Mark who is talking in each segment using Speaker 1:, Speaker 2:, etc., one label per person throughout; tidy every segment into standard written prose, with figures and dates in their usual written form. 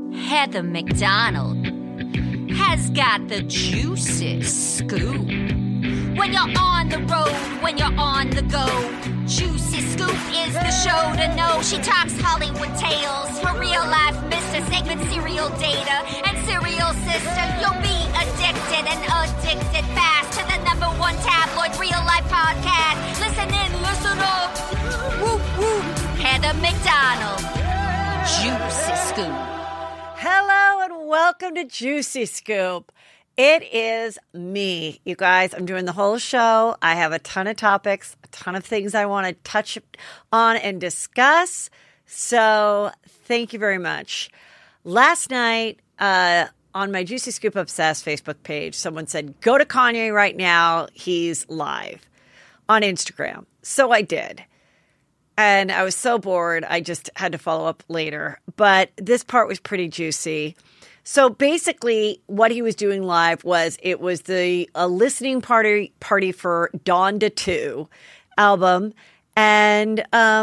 Speaker 1: Heather McDonald has got the juiciest scoop. When you're on the road, when you're on the go, Juicy Scoop is the show to know. She talks Hollywood tales, her real life Mr. Segment serial data and serial sister. You'll be addicted and addicted fast to the #1 tabloid real life podcast. Listen in, listen up. Whoop, whoop. Heather McDonald, Juicy Scoop.
Speaker 2: Hello and welcome to Juicy Scoop. It is me, you guys. I'm doing the whole show. I have a ton of topics, a ton of things I want to touch on and discuss. So thank you very much. Last night on my Juicy Scoop Obsessed Facebook page, someone said, go to Kanye right now. He's live on Instagram. So I did. And I was so bored, I just had to follow up later. But this part was pretty juicy. So basically, what he was doing live was it was a listening party for Donda 2 album. And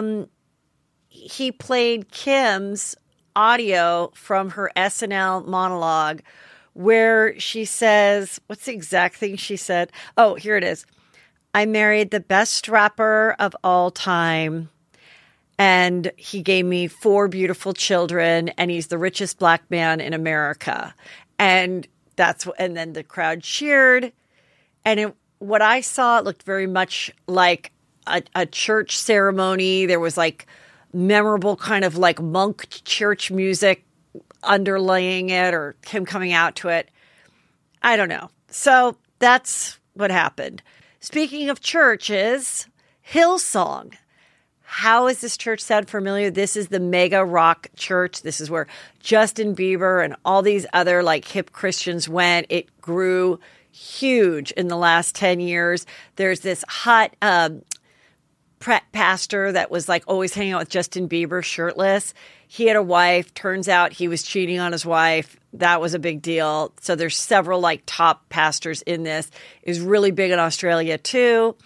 Speaker 2: he played Kim's audio from her SNL monologue where she says, what's the exact thing she said? Oh, here it is. I married the best rapper of all time. And he gave me 4 beautiful children, and he's the richest black man in America. And then the crowd cheered. And what I saw, it looked very much like a church ceremony. There was like memorable kind of like monk church music underlaying it, or him coming out to it. I don't know. So that's what happened. Speaking of churches, Hillsong. How does this church sound familiar? This is the mega rock church. This is where Justin Bieber and all these other like hip Christians went. It grew huge in the last 10 years. There's this hot pastor that was like always hanging out with Justin Bieber shirtless. He had a wife. Turns out he was cheating on his wife. That was a big deal. So there's several like top pastors in this. It was really big in Australia too.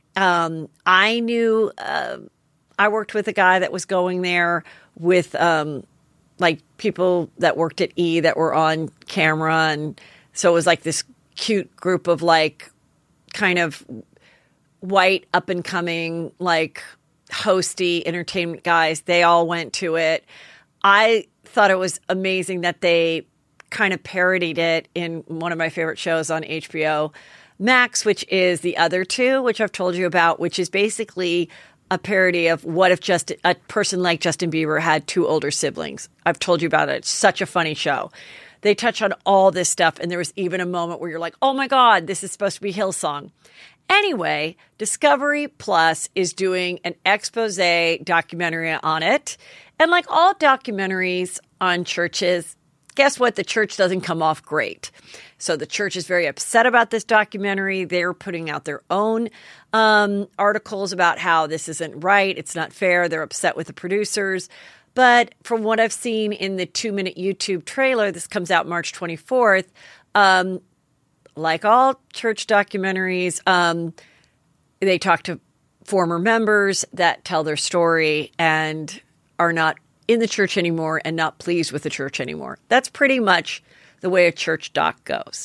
Speaker 2: I worked with a guy that was going there with like people that worked at E! That were on camera. And so it was like this cute group of like kind of white up and coming, like hosty entertainment guys. They all went to it. I thought it was amazing that they kind of parodied it in one of my favorite shows on HBO Max, which is The Other Two, which I've told you about, which is basically a parody of what if just a person like Justin Bieber had 2 older siblings. I've told you about it. It's such a funny show. They touch on all this stuff. And there was even a moment where you're like, oh my God, this is supposed to be Hillsong. Anyway, Discovery Plus is doing an expose documentary on it. And like all documentaries on churches, guess what? The church doesn't come off great. So the church is very upset about this documentary. They're putting out their own articles about how this isn't right. It's not fair. They're upset with the producers. But from what I've seen in the 2-minute YouTube trailer, this comes out March 24th. Like all church documentaries, they talk to former members that tell their story and are not in the church anymore and not pleased with the church anymore. That's pretty much the way a church doc goes.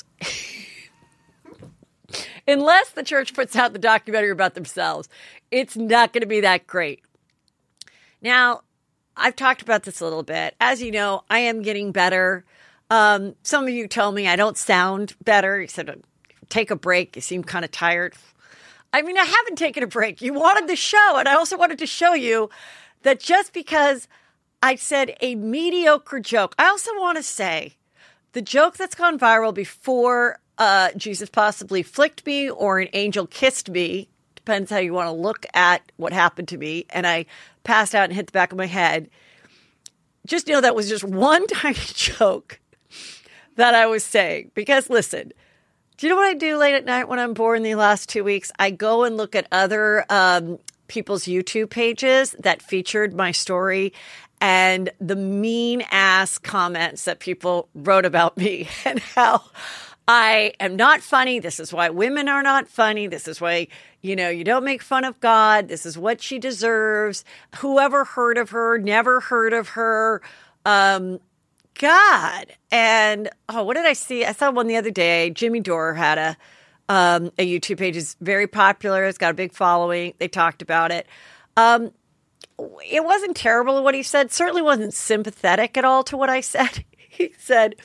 Speaker 2: Unless the church puts out the documentary about themselves, it's not going to be that great. Now, I've talked about this a little bit. As you know, I am getting better. Some of you told me I don't sound better. You said, take a break. You seem kind of tired. I mean, I haven't taken a break. You wanted the show, and I also wanted to show you that just because I said a mediocre joke, I also want to say the joke that's gone viral before Jesus possibly flicked me or an angel kissed me, depends how you want to look at what happened to me, and I passed out and hit the back of my head. Just know that was just one tiny joke that I was saying. Because listen, do you know what I do late at night when I'm bored in the last 2 weeks? I go and look at other people's YouTube pages that featured my story and the mean ass comments that people wrote about me and how I am not funny. This is why women are not funny. This is why, you don't make fun of God. This is what she deserves. Whoever heard of her, never heard of her. God. And what did I see? I saw one the other day. Jimmy Dore had a YouTube page. It's very popular. It's got a big following. They talked about it. It wasn't terrible what he said. Certainly wasn't sympathetic at all to what I said. He said,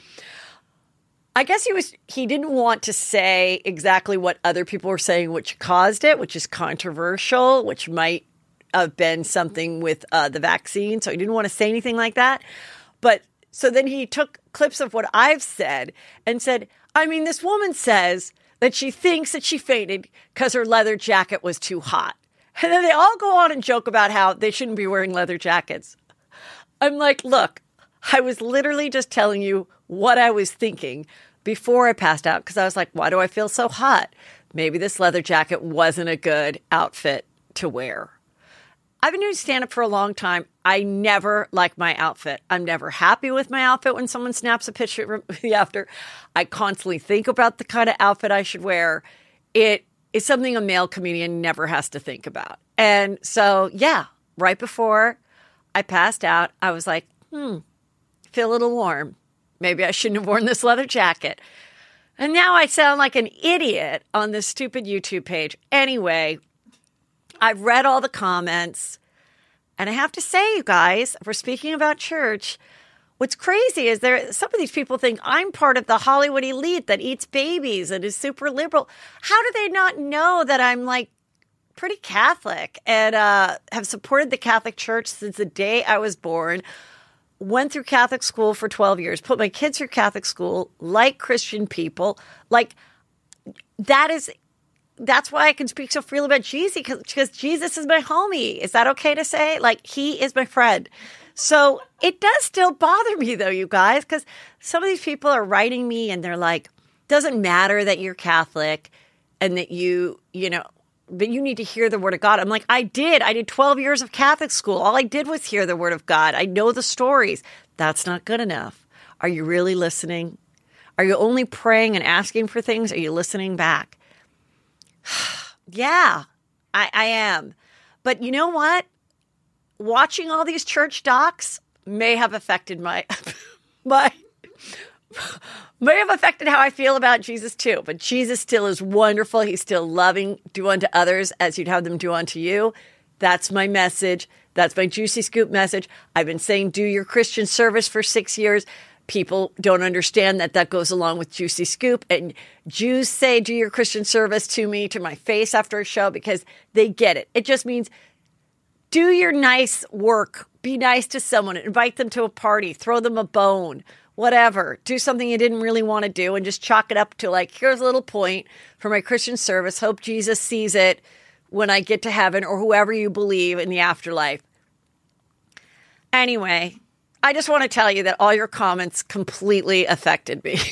Speaker 2: I guess he didn't want to say exactly what other people were saying, which caused it, which is controversial, which might have been something with the vaccine. So he didn't want to say anything like that. But so then he took clips of what I've said and said, I mean, this woman says that she thinks that she fainted because her leather jacket was too hot. And then they all go on and joke about how they shouldn't be wearing leather jackets. I'm like, look, I was literally just telling you what I was thinking before I passed out, because I was like, why do I feel so hot? Maybe this leather jacket wasn't a good outfit to wear. I've been doing stand-up for a long time. I never like my outfit. I'm never happy with my outfit when someone snaps a picture of me after. I constantly think about the kind of outfit I should wear. It is something a male comedian never has to think about. And so, yeah, right before I passed out, I was like, feel a little warm. Maybe I shouldn't have worn this leather jacket. And now I sound like an idiot on this stupid YouTube page. Anyway, I've read all the comments, and I have to say, you guys, if we're speaking about church, what's crazy is some of these people think I'm part of the Hollywood elite that eats babies and is super liberal. How do they not know that I'm like pretty Catholic and have supported the Catholic Church since the day I was born? Went through Catholic school for 12 years, put my kids through Catholic school, like Christian people. Like, that's why I can speak so freely about Jesus, because Jesus is my homie. Is that okay to say? Like, he is my friend. So it does still bother me, though, you guys, because some of these people are writing me and they're like, doesn't matter that you're Catholic and that but you need to hear the word of God. I'm like, I did 12 years of Catholic school. All I did was hear the word of God. I know the stories. That's not good enough. Are you really listening? Are you only praying and asking for things? Are you listening back? Yeah, I am. But you know what? Watching all these church docs may have affected may have affected how I feel about Jesus too. But Jesus still is wonderful. He's still loving. Do unto others as you'd have them do unto you. That's my message. That's my Juicy Scoop message. I've been saying do your Christian service for 6 years. People don't understand that goes along with Juicy Scoop. And Jews say do your Christian service to me, to my face after a show, because they get it. It just means do your nice work. Be nice to someone. Invite them to a party. Throw them a bone. Whatever. Do something you didn't really want to do and just chalk it up to like, here's a little point for my Christian service. Hope Jesus sees it when I get to heaven, or whoever you believe in the afterlife. Anyway, I just want to tell you that all your comments completely affected me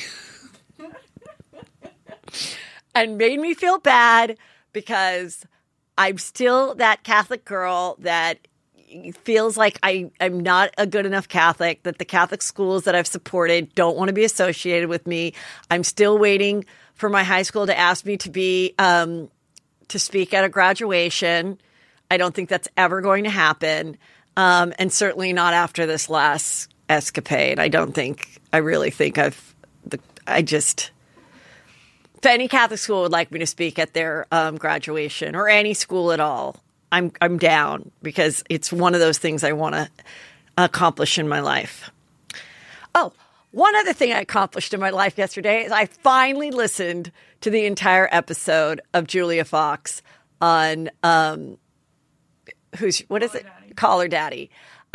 Speaker 2: and made me feel bad, because I'm still that Catholic girl that feels like I'm not a good enough Catholic, that the Catholic schools that I've supported don't want to be associated with me. I'm still waiting for my high school to ask me to be to speak at a graduation. I don't think that's ever going to happen. And certainly not after this last escapade. I really think if any Catholic school would like me to speak at their graduation, or any school at all, I'm down, because it's one of those things I want to accomplish in my life. Oh, one other thing I accomplished in my life yesterday is I finally listened to the entire episode of Julia Fox on Call Her Daddy.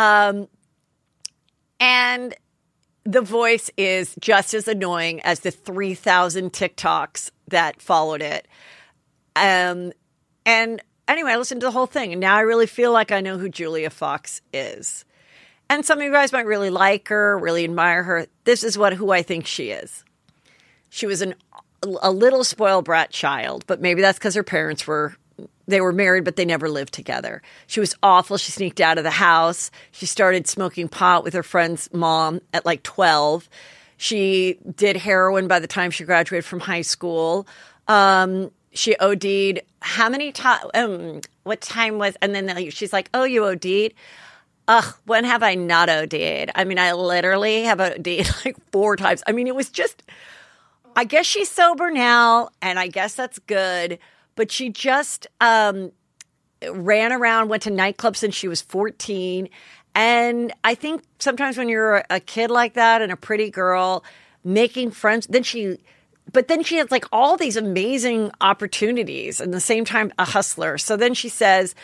Speaker 2: And the voice is just as annoying as the 3,000 TikToks that followed it. And anyway, I listened to the whole thing, and now I really feel like I know who Julia Fox is. And some of you guys might really like her, really admire her. This is who I think she is. She was a little spoiled brat child, but maybe that's because her parents were married, but they never lived together. She was awful. She sneaked out of the house. She started smoking pot with her friend's mom at like 12. She did heroin by the time she graduated from high school. She OD'd how many times? What time was? And then she's like, "Oh, you OD'd." Ugh, when have I not OD'd? I mean, I literally have OD'd like 4 times. I mean, it was just, I guess she's sober now, and I guess that's good. But she just ran around, went to nightclubs since she was 14. And I think sometimes when you're a kid like that and a pretty girl, making friends, then she has like all these amazing opportunities and at the same time a hustler. So then she says,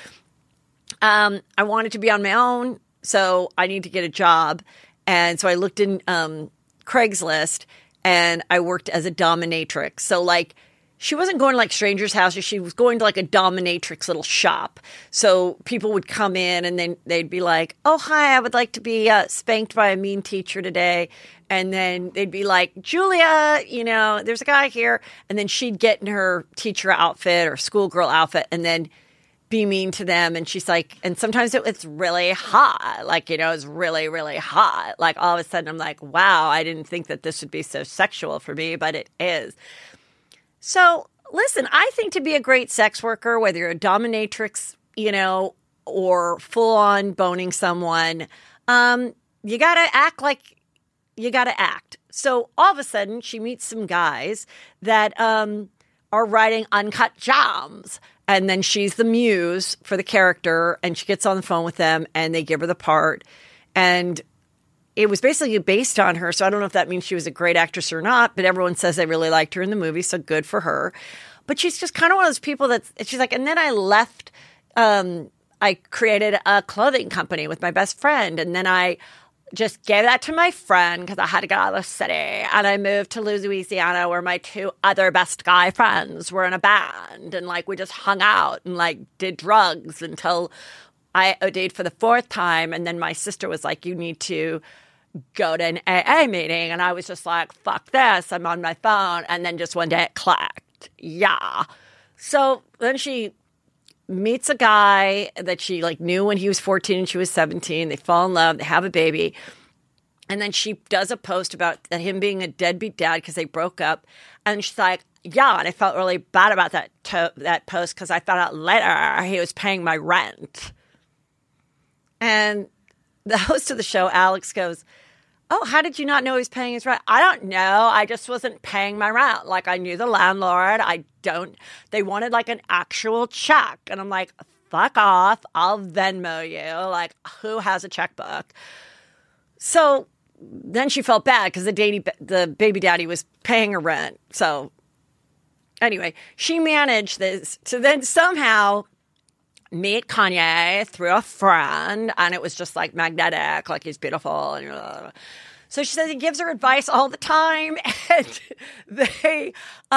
Speaker 2: I wanted to be on my own, so I need to get a job. And so I looked in Craigslist and I worked as a dominatrix. So like she wasn't going to like strangers' houses. She was going to like a dominatrix little shop. So people would come in and then they'd be like, oh, hi, I would like to be spanked by a mean teacher today. And then they'd be like, Julia, there's a guy here. And then she'd get in her teacher outfit or schoolgirl outfit and then be mean to them. And she's like, and sometimes it's really hot. Like, it's really, really hot. Like all of a sudden I'm like, wow, I didn't think that this would be so sexual for me, but it is. So listen, I think to be a great sex worker, whether you're a dominatrix, or full on boning someone, you got to act like you got to act. So all of a sudden she meets some guys that, are writing Uncut Gems. And then she's the muse for the character, and she gets on the phone with them, and they give her the part. And it was basically based on her, so I don't know if that means she was a great actress or not, but everyone says they really liked her in the movie, so good for her. But she's just kind of one of those people that she's like, and then I left, I created a clothing company with my best friend, and then I just gave that to my friend because I had to get out of the city. And I moved to Louisiana where my 2 other best guy friends were in a band. And like we just hung out and like did drugs until I OD'd for the 4th time. And then my sister was like, you need to go to an AA meeting. And I was just like, fuck this. I'm on my phone. And then just one day it clicked. Yeah. So then she meets a guy that she like knew when he was 14 and she was 17. They fall in love. They have a baby. And then she does a post about him being a deadbeat dad because they broke up. And she's like, yeah. And I felt really bad about that post because I found out later he was paying my rent. And the host of the show, Alex, goes, oh, how did you not know he was paying his rent? I don't know. I just wasn't paying my rent. Like, I knew the landlord. They wanted like an actual check. And I'm like, fuck off. I'll Venmo you. Like, who has a checkbook? So then she felt bad because the baby daddy was paying her rent. So anyway, she managed this to then somehow meet Kanye through a friend, and it was just like magnetic, like he's beautiful. And so she says he gives her advice all the time, and they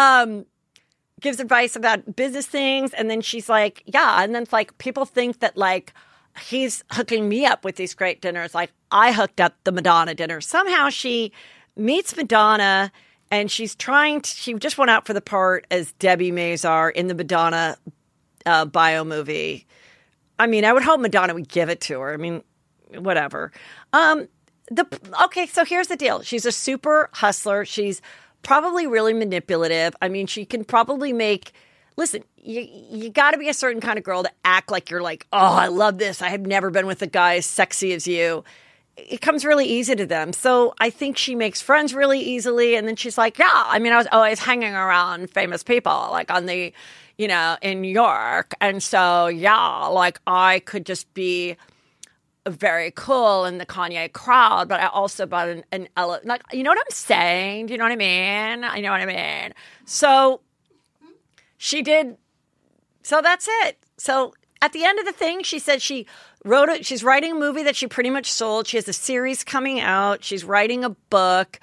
Speaker 2: gives advice about business things, and then she's like, yeah, and then it's like people think that like he's hooking me up with these great dinners, like I hooked up the Madonna dinner. Somehow she meets Madonna, and she just went out for the part as Debbie Mazar in the Madonna bio movie. I mean, I would hope Madonna would give it to her. I mean, whatever. Okay, so here's the deal. She's a super hustler. She's probably really manipulative. I mean, she can probably listen, you got to be a certain kind of girl to act like you're like, oh, I love this. I have never been with a guy as sexy as you. It comes really easy to them. So I think she makes friends really easily. And then she's like, yeah, I mean, I was always hanging around famous people, like on the, in New York. And so, yeah, like I could just be very cool in the Kanye crowd, but I also bought an like, you know what I'm saying? Do you know what I mean? I know what I mean. So she did. So that's it. So at the end of the thing, she said she's writing a movie that she pretty much sold. She has a series coming out. She's writing a book,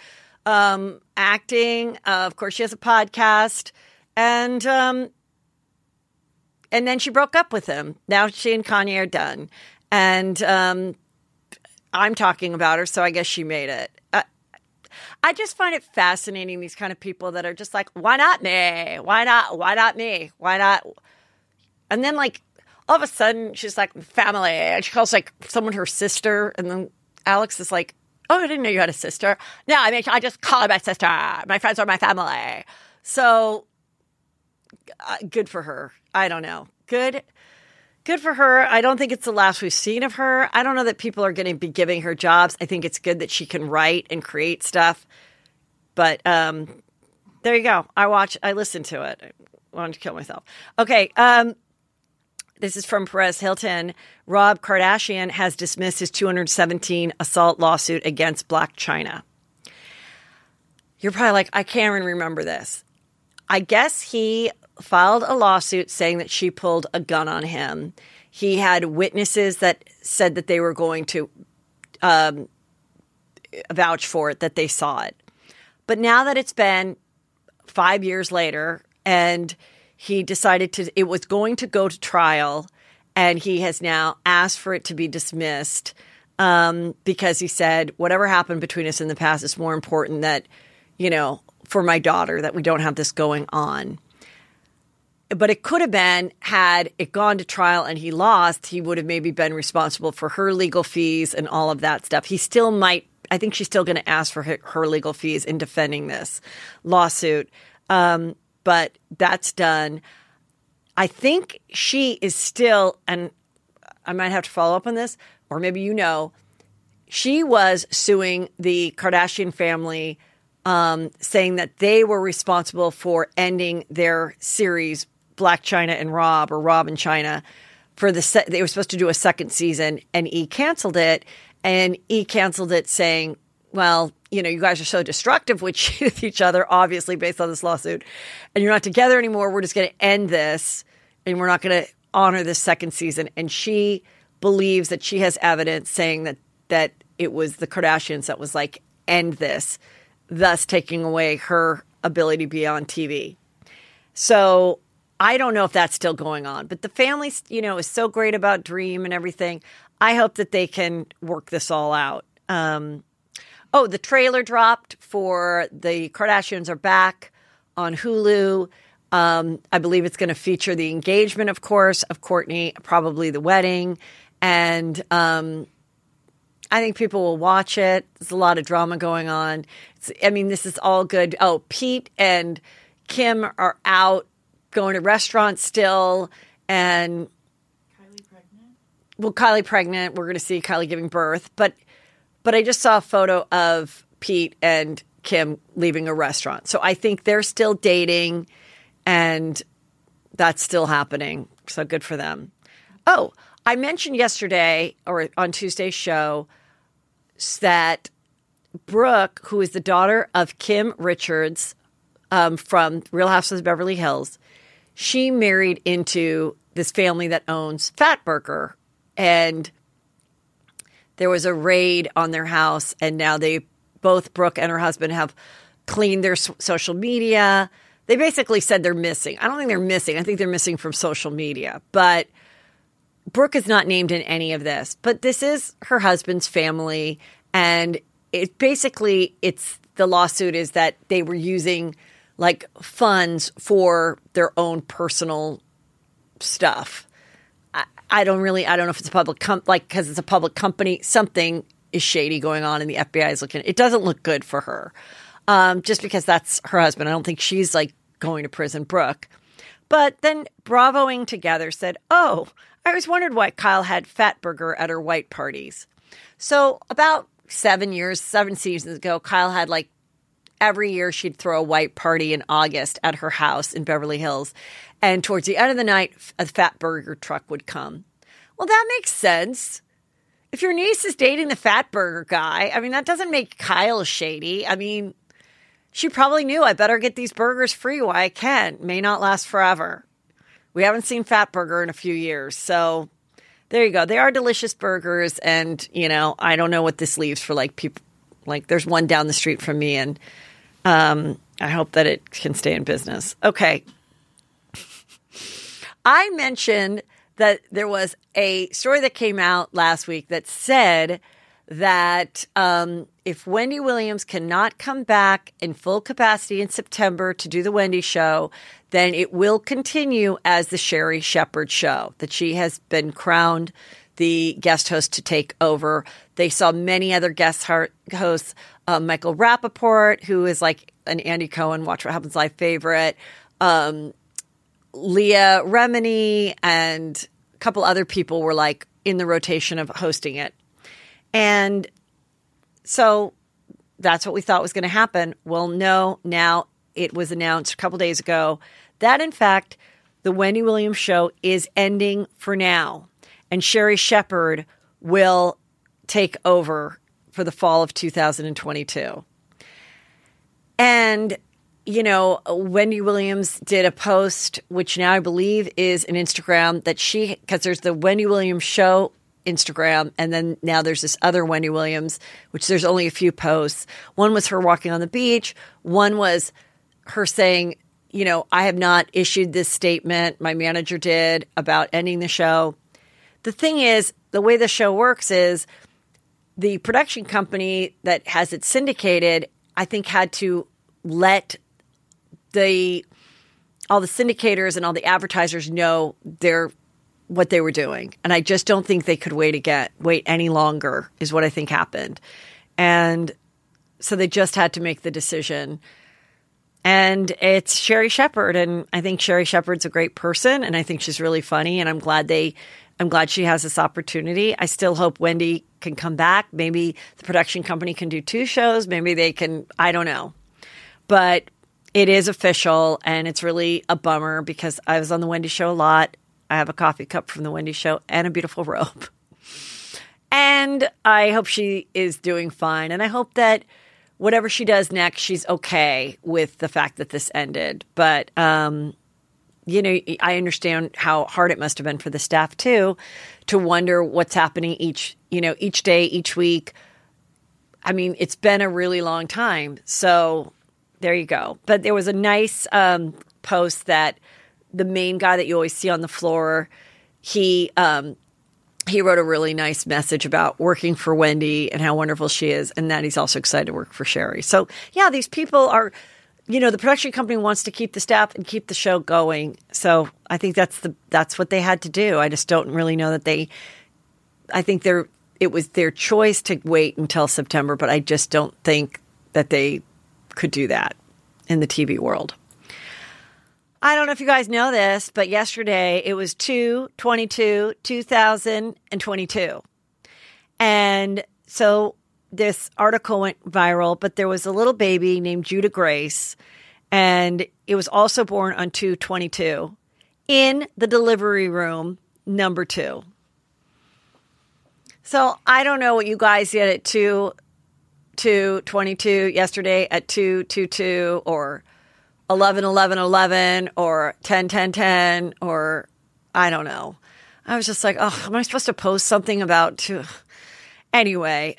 Speaker 2: acting. Of course, she has a podcast. And then she broke up with him. Now she and Kanye are done. And I'm talking about her, so I guess she made it. I just find it fascinating, these kind of people that are just like, why not me? Why not me? Why not? And then like all of a sudden she's like family, and she calls like someone her sister. And then Alex is like, oh, I didn't know you had a sister. No, I mean, I just call her my sister. My friends are my family. So good for her. I don't know. Good. Good for her. I don't think it's the last we've seen of her. I don't know that people are going to be giving her jobs. I think it's good that she can write and create stuff. But there you go. I listened to it. I wanted to kill myself. Okay. This is from Perez Hilton. Rob Kardashian has dismissed his 217 assault lawsuit against Blac Chyna. You're probably like, I can't even remember this. I guess he filed a lawsuit saying that she pulled a gun on him. He had witnesses that said that they were going to vouch for it, that they saw it. But now that it's been 5 years later and he decided it was going to go to trial, and he has now asked for it to be dismissed because he said, whatever happened between us in the past is more important that, for my daughter, that we don't have this going on. But it could have been, had it gone to trial and he lost, he would have maybe been responsible for her legal fees and all of that stuff. He still might, I think she's still going to ask for her legal fees in defending this lawsuit. But that's done. I think she is still, and I might have to follow up on this, or maybe she was suing the Kardashian family, saying that they were responsible for ending their series, Blac Chyna and Rob, or Rob and Chyna, they were supposed to do a second season, and E canceled it. And E canceled it saying, well, you guys are so destructive with each other, obviously, based on this lawsuit, and you're not together anymore. We're just going to end this, and we're not going to honor this second season. And she believes that she has evidence saying that it was the Kardashians that was like, end this, thus taking away her ability to be on TV. So I don't know if that's still going on, but the family, is so great about Dream and everything. I hope that they can work this all out. The trailer dropped for The Kardashians Are Back on Hulu. I believe it's going to feature the engagement, of course, of Kourtney, probably the wedding. And I think people will watch it. There's a lot of drama going on. This is all good. Oh, Pete and Kim are out going to restaurants still. And
Speaker 3: Kylie pregnant?
Speaker 2: Well, Kylie pregnant. We're going to see Kylie giving birth. But I just saw a photo of Pete and Kim leaving a restaurant. So I think they're still dating, and that's still happening. So good for them. Oh, I mentioned yesterday, or on Tuesday's show, that Brooke, who is the daughter of Kim Richards from Real Housewives of Beverly Hills, she married into this family that owns Fatburger. And there was a raid on their house, and now both Brooke and her husband have cleaned their social media. They basically said they're missing. I don't think they're missing. I think they're missing from social media. But Brooke is not named in any of this. But this is her husband's family, and the lawsuit is that they were using like funds for their own personal stuff. I don't know if it's a public because it's a public company. Something is shady going on, and the FBI is looking. It doesn't look good for her, just because that's her husband. I don't think she's like going to prison, Brooke. But then Bravoing Together said, "Oh, I always wondered why Kyle had Fatburger at her white parties." So about 7 seasons ago, Kyle had like every year she'd throw a white party in August at her house in Beverly Hills. And towards the end of the night, a Fatburger truck would come. Well, that makes sense. If your niece is dating the Fatburger guy, that doesn't make Kyle shady. She probably knew, I better get these burgers free while I can. May not last forever. We haven't seen Fatburger in a few years. So there you go. They are delicious burgers. And, I don't know what this leaves for like people. Like there's one down the street from me, and I hope that it can stay in business. Okay. I mentioned that there was a story that came out last week that said that if Wendy Williams cannot come back in full capacity in September to do the Wendy show, then it will continue as the Sherri Shepherd show, that she has been crowned the guest host to take over. They saw many other guest hosts, Michael Rappaport, who is like an Andy Cohen, Watch What Happens Live favorite, Leah Remini, and couple other people were like in the rotation of hosting it. And so that's what we thought was going to happen. Well, no, now it was announced a couple days ago that, in fact, the Wendy Williams show is ending for now. And Sherri Shepherd will take over for the fall of 2022. And, you know, Wendy Williams did a post, which now I believe is an Instagram that because there's the Wendy Williams show Instagram, and then now there's this other Wendy Williams, which there's only a few posts. One was her walking on the beach. One was her saying, you know, I have not issued this statement. My manager did about ending the show. The thing is, the way the show works is the production company that has it syndicated, I think, had to let all the syndicators and all the advertisers know what they were doing. And I just don't think they could wait any longer is what I think happened. And so they just had to make the decision. And it's Sherri Shepherd. And I think Sherri Shepherd's a great person. And I think she's really funny. And I'm glad she has this opportunity. I still hope Wendy can come back. Maybe the production company can do 2 shows. Maybe they can, I don't know. But it is official. And it's really a bummer because I was on the Wendy show a lot. I have a coffee cup from the Wendy show and a beautiful robe. And I hope she is doing fine. And I hope that whatever she does next, she's okay with the fact that this ended. But, you know, I understand how hard it must have been for the staff, too, to wonder what's happening each day, each week. I mean, it's been a really long time. So there you go. But there was a nice post that the main guy that you always see on the floor, he wrote a really nice message about working for Wendy and how wonderful she is, and that he's also excited to work for Sherri. So, yeah, these people are, you know, the production company wants to keep the staff and keep the show going. So I think that's what they had to do. I just don't really know that I think it was their choice to wait until September, but I just don't think that they could do that in the TV world. I don't know if you guys know this, but yesterday it was 2/22/2022. And so this article went viral, but there was a little baby named Judah Grace, and it was also born on 2/22 in the delivery room number 2. So I don't know what you guys did at 2/22 yesterday at 2/22 or 11/11/11 or 10/10/10 or I don't know. I was just like, oh, am I supposed to post something about 2? Anyway,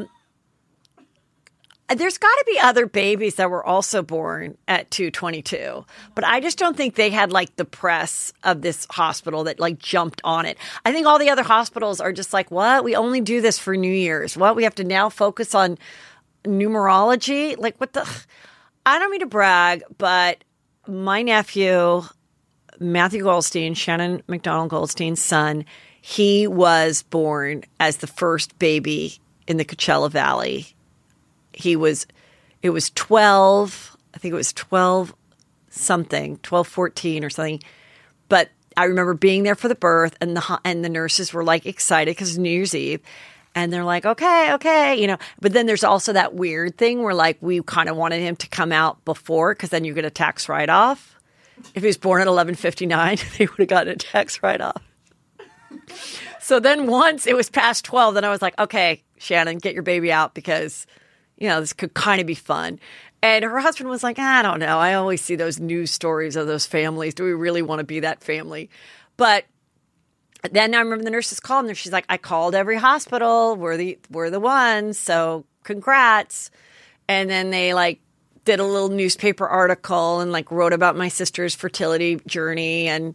Speaker 2: there's got to be other babies that were also born at 2/22, but I just don't think they had like the press of this hospital that like jumped on it. I think all the other hospitals are just like, what? We only do this for New Year's. What? We have to now focus on numerology? Like what the... I don't mean to brag, but my nephew, Matthew Goldstein, Shannon McDonald Goldstein's son, he was born as the first baby in the Coachella Valley. It was 12, I think it was 12 something, 12/14 or something. But I remember being there for the birth, and the nurses were like excited because it's New Year's Eve. And they're like, okay, you know. But then there's also that weird thing where, like, we kind of wanted him to come out before because then you get a tax write-off. If he was born at 11:59, they would have gotten a tax write-off. So then once it was past 12, then I was like, okay, Shannon, get your baby out because, you know, this could kind of be fun. And her husband was like, I don't know. I always see those news stories of those families. Do we really want to be that family? But then I remember the nurses called and she's like, I called every hospital. We're the ones. So congrats. And then they like did a little newspaper article and like wrote about my sister's fertility journey. And,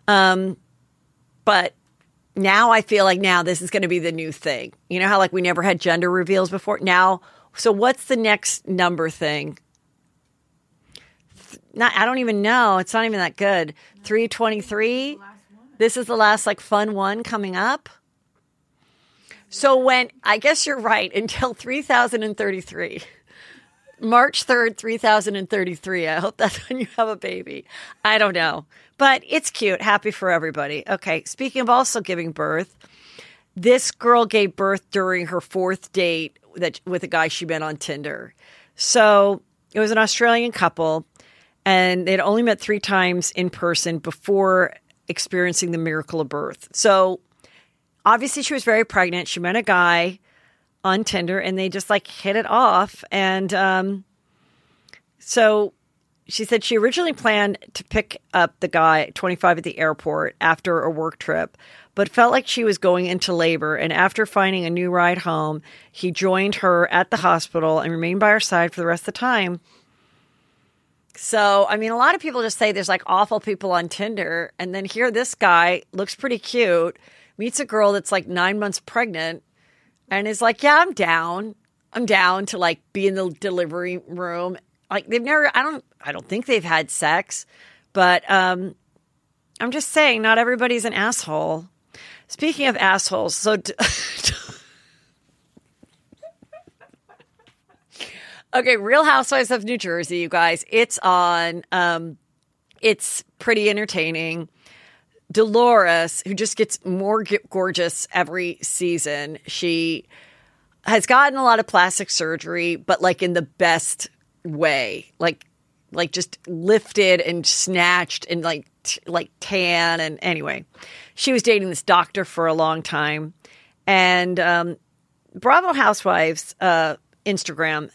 Speaker 2: but now I feel like now this is going to be the new thing. You know how like we never had gender reveals before? Now, so what's the next number thing? I don't even know. It's not even that good. 3/23. This is the last like fun one coming up. So I guess you're right, until 3033. March 3rd, 3033. I hope that's when you have a baby. I don't know. But it's cute. Happy for everybody. Okay. Speaking of also giving birth, this girl gave birth during her fourth date with a guy she met on Tinder. So it was an Australian couple, and they'd only met 3 times in person before experiencing the miracle of birth. So obviously she was very pregnant. She met a guy on Tinder and they just like hit it off. And so she said she originally planned to pick up the guy at 25 at the airport after a work trip, but felt like she was going into labor. And after finding a new ride home, he joined her at the hospital and remained by her side for the rest of the time. So, I mean, a lot of people just say there's like awful people on Tinder. And then here, this guy looks pretty cute, meets a girl that's like 9 months pregnant and is like, yeah, I'm down. I'm down to like be in the delivery room. Like they've never, I don't think they've had sex, but I'm just saying not everybody's an asshole. Speaking of assholes, so okay, Real Housewives of New Jersey, you guys. It's on. It's pretty entertaining. Dolores, who just gets more gorgeous every season, she has gotten a lot of plastic surgery, but like in the best way, like just lifted and snatched and like tan. And anyway, she was dating this doctor for a long time, and Bravo Housewives Instagram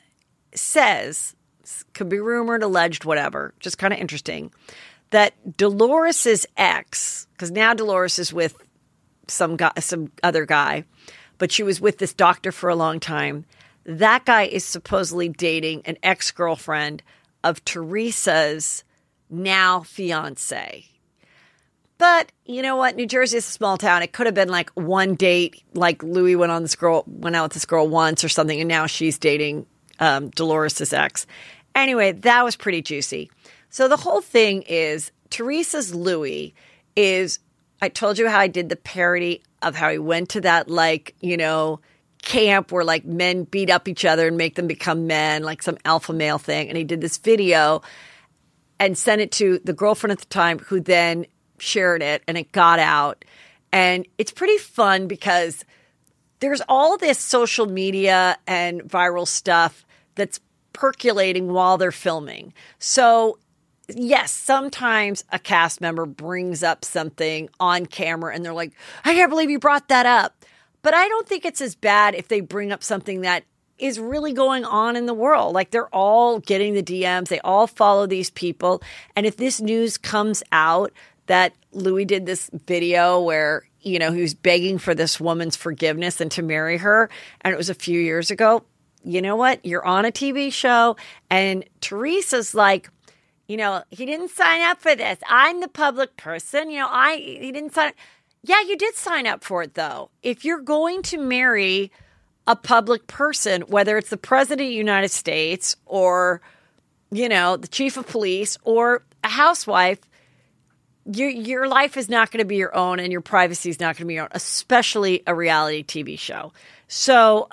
Speaker 2: says, could be rumored, alleged, whatever, just kind of interesting, that Dolores's ex, because now Dolores is with some other guy, but she was with this doctor for a long time. That guy is supposedly dating an ex-girlfriend of Teresa's now fiance. But you know what? New Jersey is a small town. It could have been like one date, like Louis went out with this girl once or something, and now she's dating Dolores's ex. Anyway, that was pretty juicy. So the whole thing is Teresa's Louis is, I told you how I did the parody of how he went to that, like, you know, camp where like men beat up each other and make them become men, like some alpha male thing. And he did this video and sent it to the girlfriend at the time, who then shared it and it got out. And it's pretty fun because there's all this social media and viral stuff that's percolating while they're filming. So yes, sometimes a cast member brings up something on camera and they're like, I can't believe you brought that up. But I don't think it's as bad if they bring up something that is really going on in the world. Like they're all getting the DMs. They all follow these people. And if this news comes out that Louis did this video where, you know, he was begging for this woman's forgiveness and to marry her, and it was a few years ago, you know what? You're on a TV show. And Teresa's like, you know, he didn't sign up for this. I'm the public person. You know, he didn't sign up. Yeah, you did sign up for it, though. If you're going to marry a public person, whether it's the president of the United States or, you know, the chief of police or a housewife, your life is not going to be your own and your privacy is not going to be your own, especially a reality TV show. So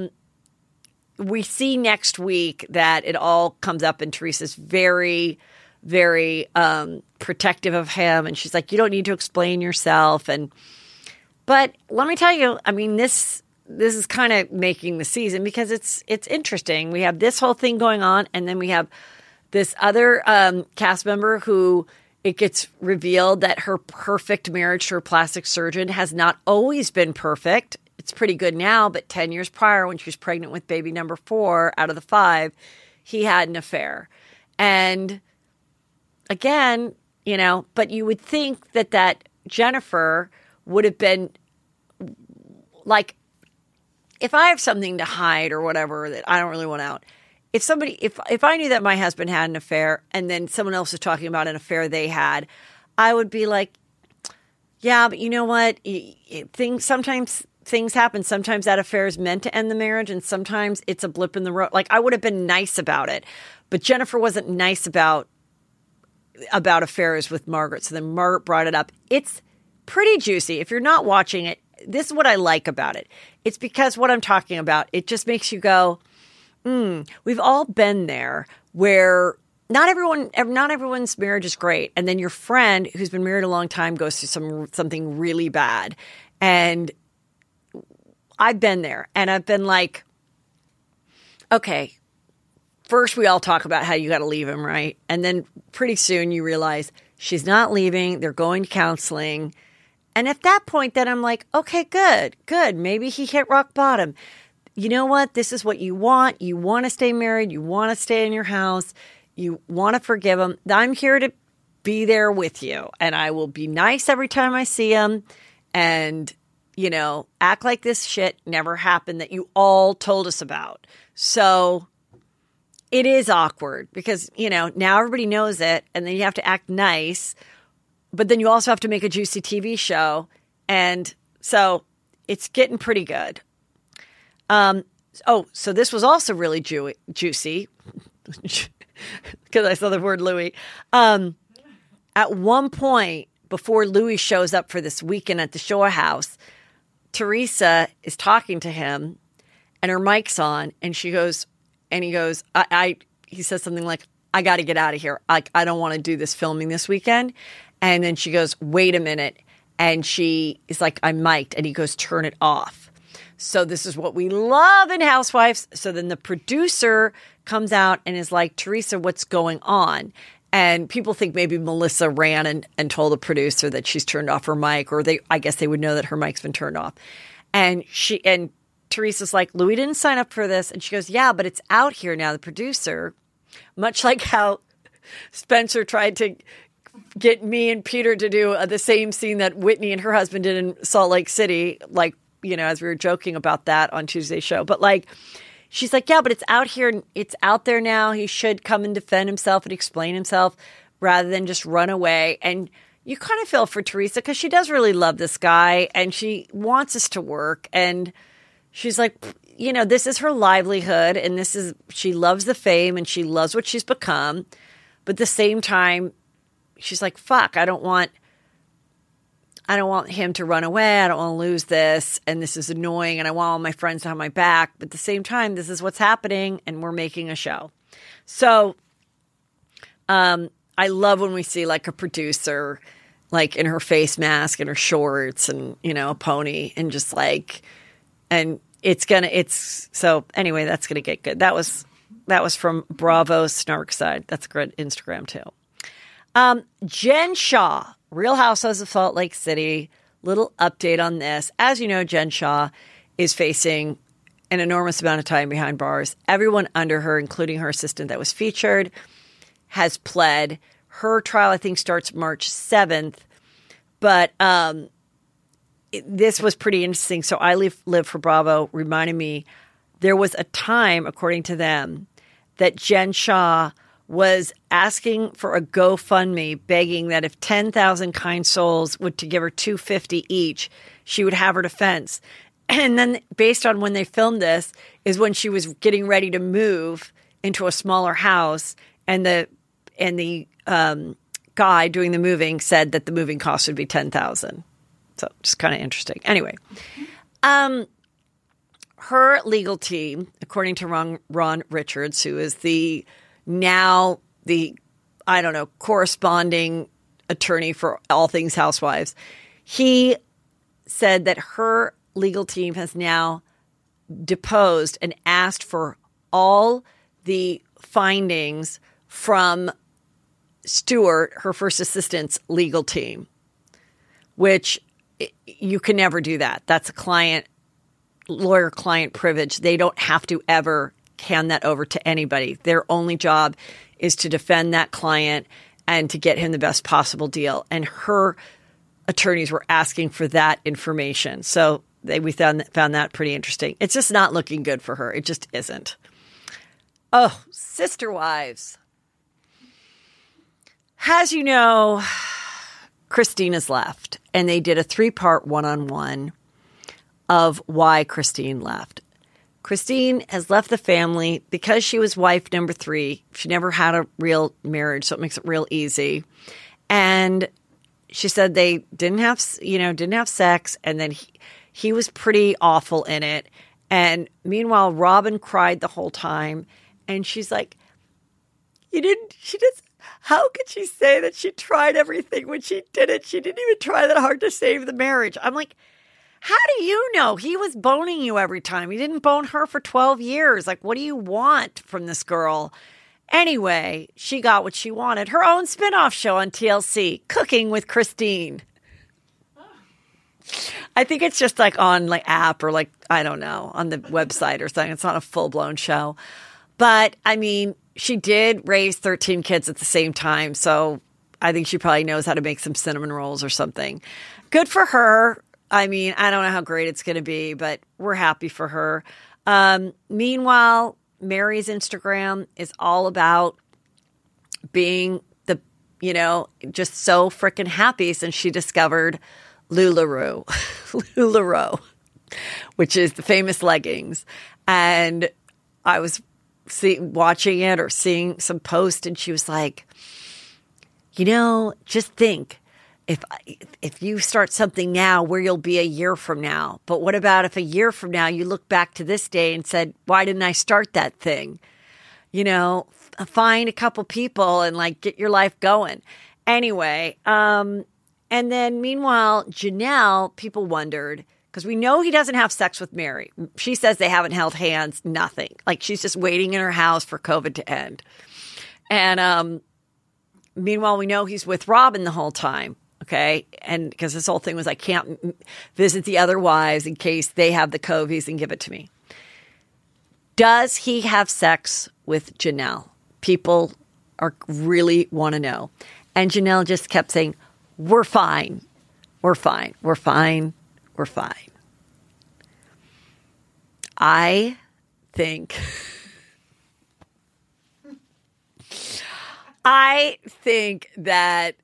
Speaker 2: we see next week that it all comes up and Teresa's very, very protective of him. And she's like, you don't need to explain yourself. But let me tell you, I mean, this is kind of making the season because it's interesting. We have this whole thing going on, and then we have this other cast member who it gets revealed that her perfect marriage to her plastic surgeon has not always been perfect. It's pretty good now, but 10 years prior, when she was pregnant with baby number 4 out of the 5, he had an affair. And again, you know, but you would think that Jennifer would have been like, if I have something to hide or whatever that I don't really want out, if I knew that my husband had an affair and then someone else was talking about an affair they had, I would be like, yeah, but you know what? Sometimes things happen. Sometimes that affair is meant to end the marriage, and sometimes it's a blip in the road. Like, I would have been nice about it, but Jennifer wasn't nice about affairs with Margaret. So then Margaret brought it up. It's pretty juicy. If you're not watching it, this is what I like about it. It's because what I'm talking about, it just makes you go, We've all been there where not everyone's marriage is great. And then your friend who's been married a long time goes through something really bad. And I've been there and I've been like, okay, first we all talk about how you got to leave him, right? And then pretty soon you realize she's not leaving. They're going to counseling. And at that point, then I'm like, okay, good. Maybe he hit rock bottom. You know what? This is what you want. You want to stay married. You want to stay in your house. You want to forgive him. I'm here to be there with you. And I will be nice every time I see him. And, act like this shit never happened that you all told us about. So it is awkward because, now everybody knows it. And then you have to act nice. But then you also have to make a juicy TV show. And so it's getting pretty good. So this was also really juicy. Because I saw the word Louis. At one point, before Louis shows up for this weekend at the Shore House, Teresa is talking to him, and her mic's on, and he goes, he says something like, "I got to get out of here. I don't want to do this filming this weekend." And then she goes, "Wait a minute," and she is like, "I'm mic'd," and he goes, "Turn it off." So this is what we love in Housewives. So then the producer comes out and is like, "Teresa, what's going on?" And people think maybe Melissa ran and told the producer that she's turned off her mic, or I guess they would know that her mic's been turned off. And Teresa's like, "Louis didn't sign up for this." And she goes, "Yeah, but it's out here now." The producer, much like how Spencer tried to get me and Peter to do the same scene that Whitney and her husband did in Salt Lake City, as we were joking about that on Tuesday's show. But she's like, "Yeah, but it's out here. And it's out there now. He should come and defend himself and explain himself rather than just run away." And you kind of feel for Teresa because she does really love this guy and she wants us to work. And she's like, this is her livelihood and she loves the fame and she loves what she's become. But at the same time, she's like, fuck, I don't want him to run away. I don't want to lose this. And this is annoying. And I want all my friends to have my back. But at the same time, this is what's happening. And we're making a show. So I love when we see a producer in her face mask and her shorts and, a pony and just and so anyway, that's going to get good. That was from Bravo Snarkside. That's a good Instagram too. Jen Shah, Real Housewives of Salt Lake City. Little update on this. As you know, Jen Shah is facing an enormous amount of time behind bars. Everyone under her, including her assistant that was featured, has pled. Her trial, I think, starts March 7th. But this was pretty interesting. So I Live for Bravo reminded me there was a time, according to them, that Jen Shah was asking for a GoFundMe, begging that if 10,000 kind souls would to give her $250 each, she would have her defense. And then based on when they filmed this is when she was getting ready to move into a smaller house, and the guy doing the moving said that the moving cost would be $10,000. So just kind of interesting. Anyway, her legal team, according to Ron Richards, who is the corresponding attorney for all things Housewives, he said that her legal team has now deposed and asked for all the findings from Stuart, her first assistant's legal team, which you can never do that. That's a lawyer-client privilege. They don't have to ever hand that over to anybody. Their only job is to defend that client and to get him the best possible deal. And her attorneys were asking for that information. So we found that pretty interesting. It's just not looking good for her. It just isn't. Oh, Sister Wives. As you know, Christina's left, and they did a 3-part one-on-one of why Christine left. Christine has left the family because she was wife number 3. She never had a real marriage, so it makes it real easy. And she said they didn't have sex, and then he was pretty awful in it. And meanwhile, Robin cried the whole time. And she's like, how could she say that she tried everything when she didn't? She didn't even try that hard to save the marriage. I'm like, how do you know? He was boning you every time. He didn't bone her for 12 years. Like, what do you want from this girl? Anyway, she got what she wanted. Her own spinoff show on TLC, Cooking with Christine. I think it's just like on like app or like, I don't know, on the website or something. It's not a full-blown show. But, I mean, she did raise 13 kids at the same time. So I think she probably knows how to make some cinnamon rolls or something. Good for her. I mean, I don't know how great it's going to be, but we're happy for her. Meanwhile, Mary's Instagram is all about being just so freaking happy since she discovered LuLaRoe, LuLaRoe, which is the famous leggings. And I was watching it or seeing some post, and she was like, just think, if you start something now, where you'll be a year from now. But what about if a year from now you look back to this day and said, why didn't I start that thing? Find a couple people and like get your life going. Anyway, and then meanwhile, Janelle, people wondered, because we know he doesn't have sex with Mary. She says they haven't held hands, nothing. Like she's just waiting in her house for COVID to end. And meanwhile, we know he's with Robin the whole time. Okay. And because this whole thing was, I can't visit the other wives in case they have the COVIDs and give it to me. Does he have sex with Janelle? People really want to know. And Janelle just kept saying, we're fine. We're fine. We're fine. We're fine. I think that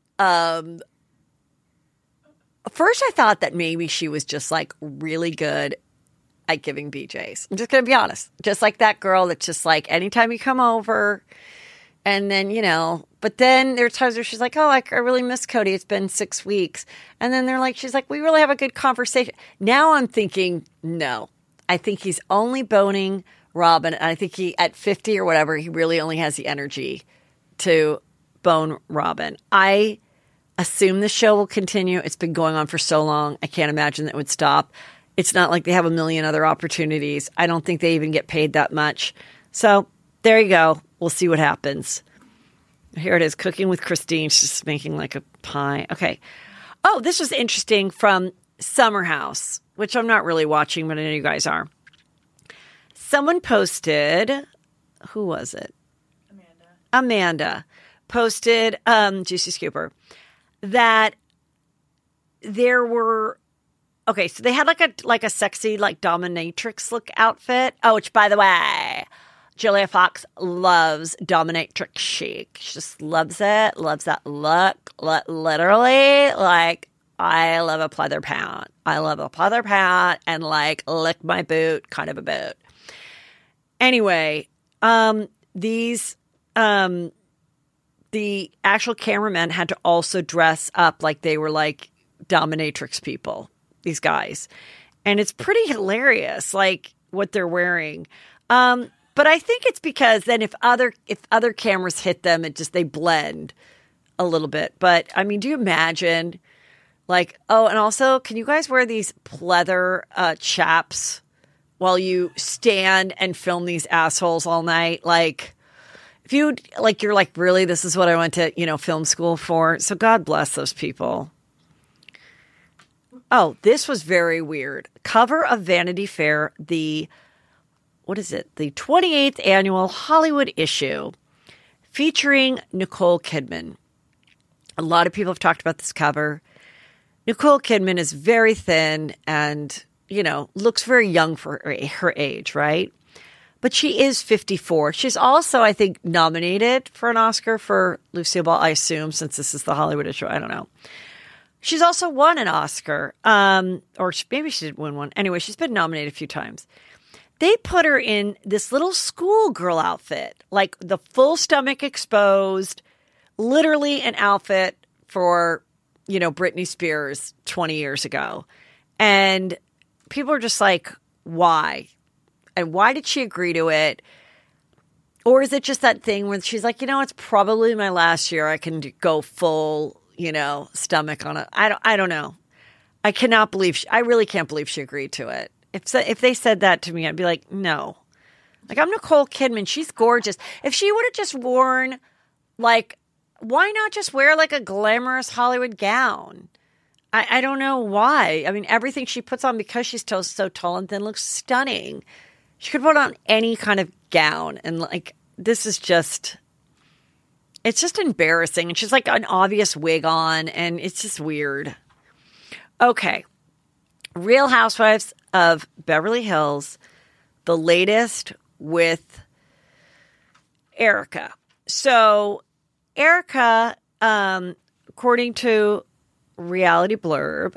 Speaker 2: first I thought that maybe she was just like really good at giving BJs. I'm just going to be honest. Just like that girl that's just like anytime you come over and then, but then there are times where she's like, oh, I really miss Cody. It's been 6 weeks. And then she's like, we really have a good conversation. Now I'm thinking, no, I think he's only boning Robin. And I think he, at 50 or whatever, he really only has the energy to bone Robin. I assume the show will continue. It's been going on for so long. I can't imagine that it would stop. It's not like they have a million other opportunities. I don't think they even get paid that much. So there you go. We'll see what happens. Here it is, Cooking with Christine. She's just making like a pie. Okay. Oh, this was interesting from Summer House, which I'm not really watching, but I know you guys are. Someone posted, who was it? Amanda posted, Juicy Scooper, that there were, okay, so they had like a sexy, like dominatrix look outfit. Oh, which by the way, Julia Fox loves dominatrix chic. She just loves it, loves that look. Literally, like, I love a pleather pant. I love a pleather pant and like lick my boot, kind of a boot. Anyway, the actual cameramen had to also dress up like they were like dominatrix people, these guys. And it's pretty hilarious, like what they're wearing. But I think it's because then if other cameras hit them, they blend a little bit. But I mean, do you imagine like, oh, and also can you guys wear these pleather chaps while you stand and film these assholes all night? Like, if you like, you're like, really, this is what I went to, film school for. So God bless those people. Oh, this was very weird. Cover of Vanity Fair, the 28th annual Hollywood issue featuring Nicole Kidman. A lot of people have talked about this cover. Nicole Kidman is very thin and, looks very young for her age, right? But she is 54. She's also, I think, nominated for an Oscar for Lucille Ball, I assume, since this is the Hollywood issue. I don't know. She's also won an Oscar, or maybe she didn't win one. Anyway, she's been nominated a few times. They put her in this little schoolgirl outfit, like the full stomach exposed, literally an outfit for, Britney Spears 20 years ago. And people are just like, why? And why did she agree to it? Or is it just that thing where she's like, it's probably my last year. I can go full, stomach on it. I don't know. I cannot believe I really can't believe she agreed to it. If they said that to me, I'd be like, no. Like, I'm Nicole Kidman. She's gorgeous. If she would have just worn, like, why not just wear like a glamorous Hollywood gown? I don't know why. I mean, everything she puts on, because she's so tall and thin, looks stunning. She could put on any kind of gown. And like, this is just, it's just embarrassing. And she's like an obvious wig on, and it's just weird. Okay. Real Housewives of Beverly Hills, the latest with Erica. So Erica, according to Reality Blurb,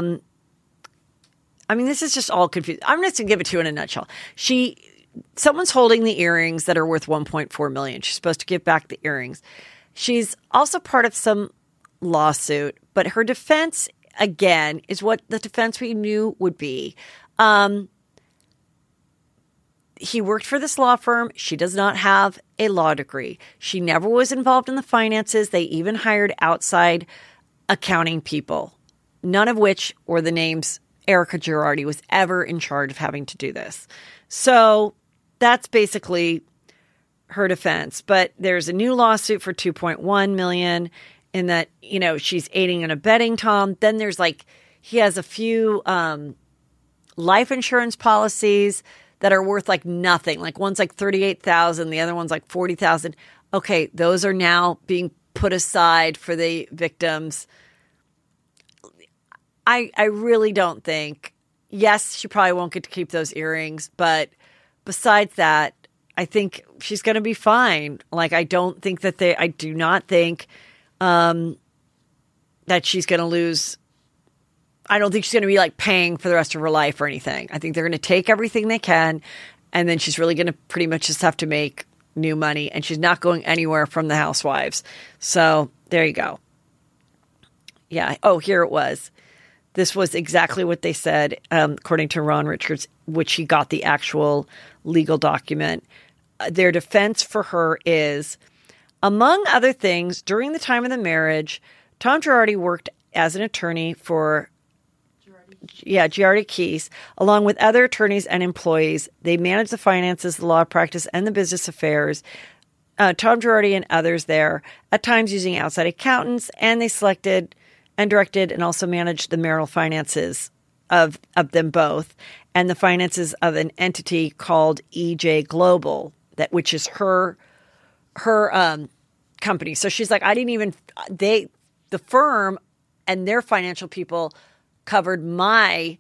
Speaker 2: this is just all confusing. I'm just going to give it to you in a nutshell. Someone's holding the earrings that are worth $1.4 million. She's supposed to give back the earrings. She's also part of some lawsuit, but her defense, again, is what the defense we knew would be. He worked for this law firm. She does not have a law degree. She never was involved in the finances. They even hired outside accounting people, none of which were the names Erica Girardi was ever in charge of having to do this. So that's basically her defense. But there's a new lawsuit for $2.1 million in that, she's aiding and abetting Tom. Then there's he has a few life insurance policies that are worth like nothing. Like one's like $38,000, the other one's like $40,000. Okay, those are now being put aside for the victims. I really don't think, yes, she probably won't get to keep those earrings, but besides that, I think she's going to be fine. Like, I do not think that she's going to lose. I don't think she's going to be like paying for the rest of her life or anything. I think they're going to take everything they can, and then she's really going to pretty much just have to make new money, and she's not going anywhere from the Housewives. So there you go. Yeah. Oh, here it was. This was exactly what they said, according to Ron Richards, which he got the actual legal document. Their defense for her is, among other things, during the time of the marriage, Tom Girardi worked as an attorney for Girardi Keese, along with other attorneys and employees. They managed the finances, the law practice, and the business affairs. Tom Girardi and others there, at times using outside accountants, and they selected and directed and also managed the marital finances of them both, and the finances of an entity called EJ Global, which is her company. So she's like, the firm and their financial people covered my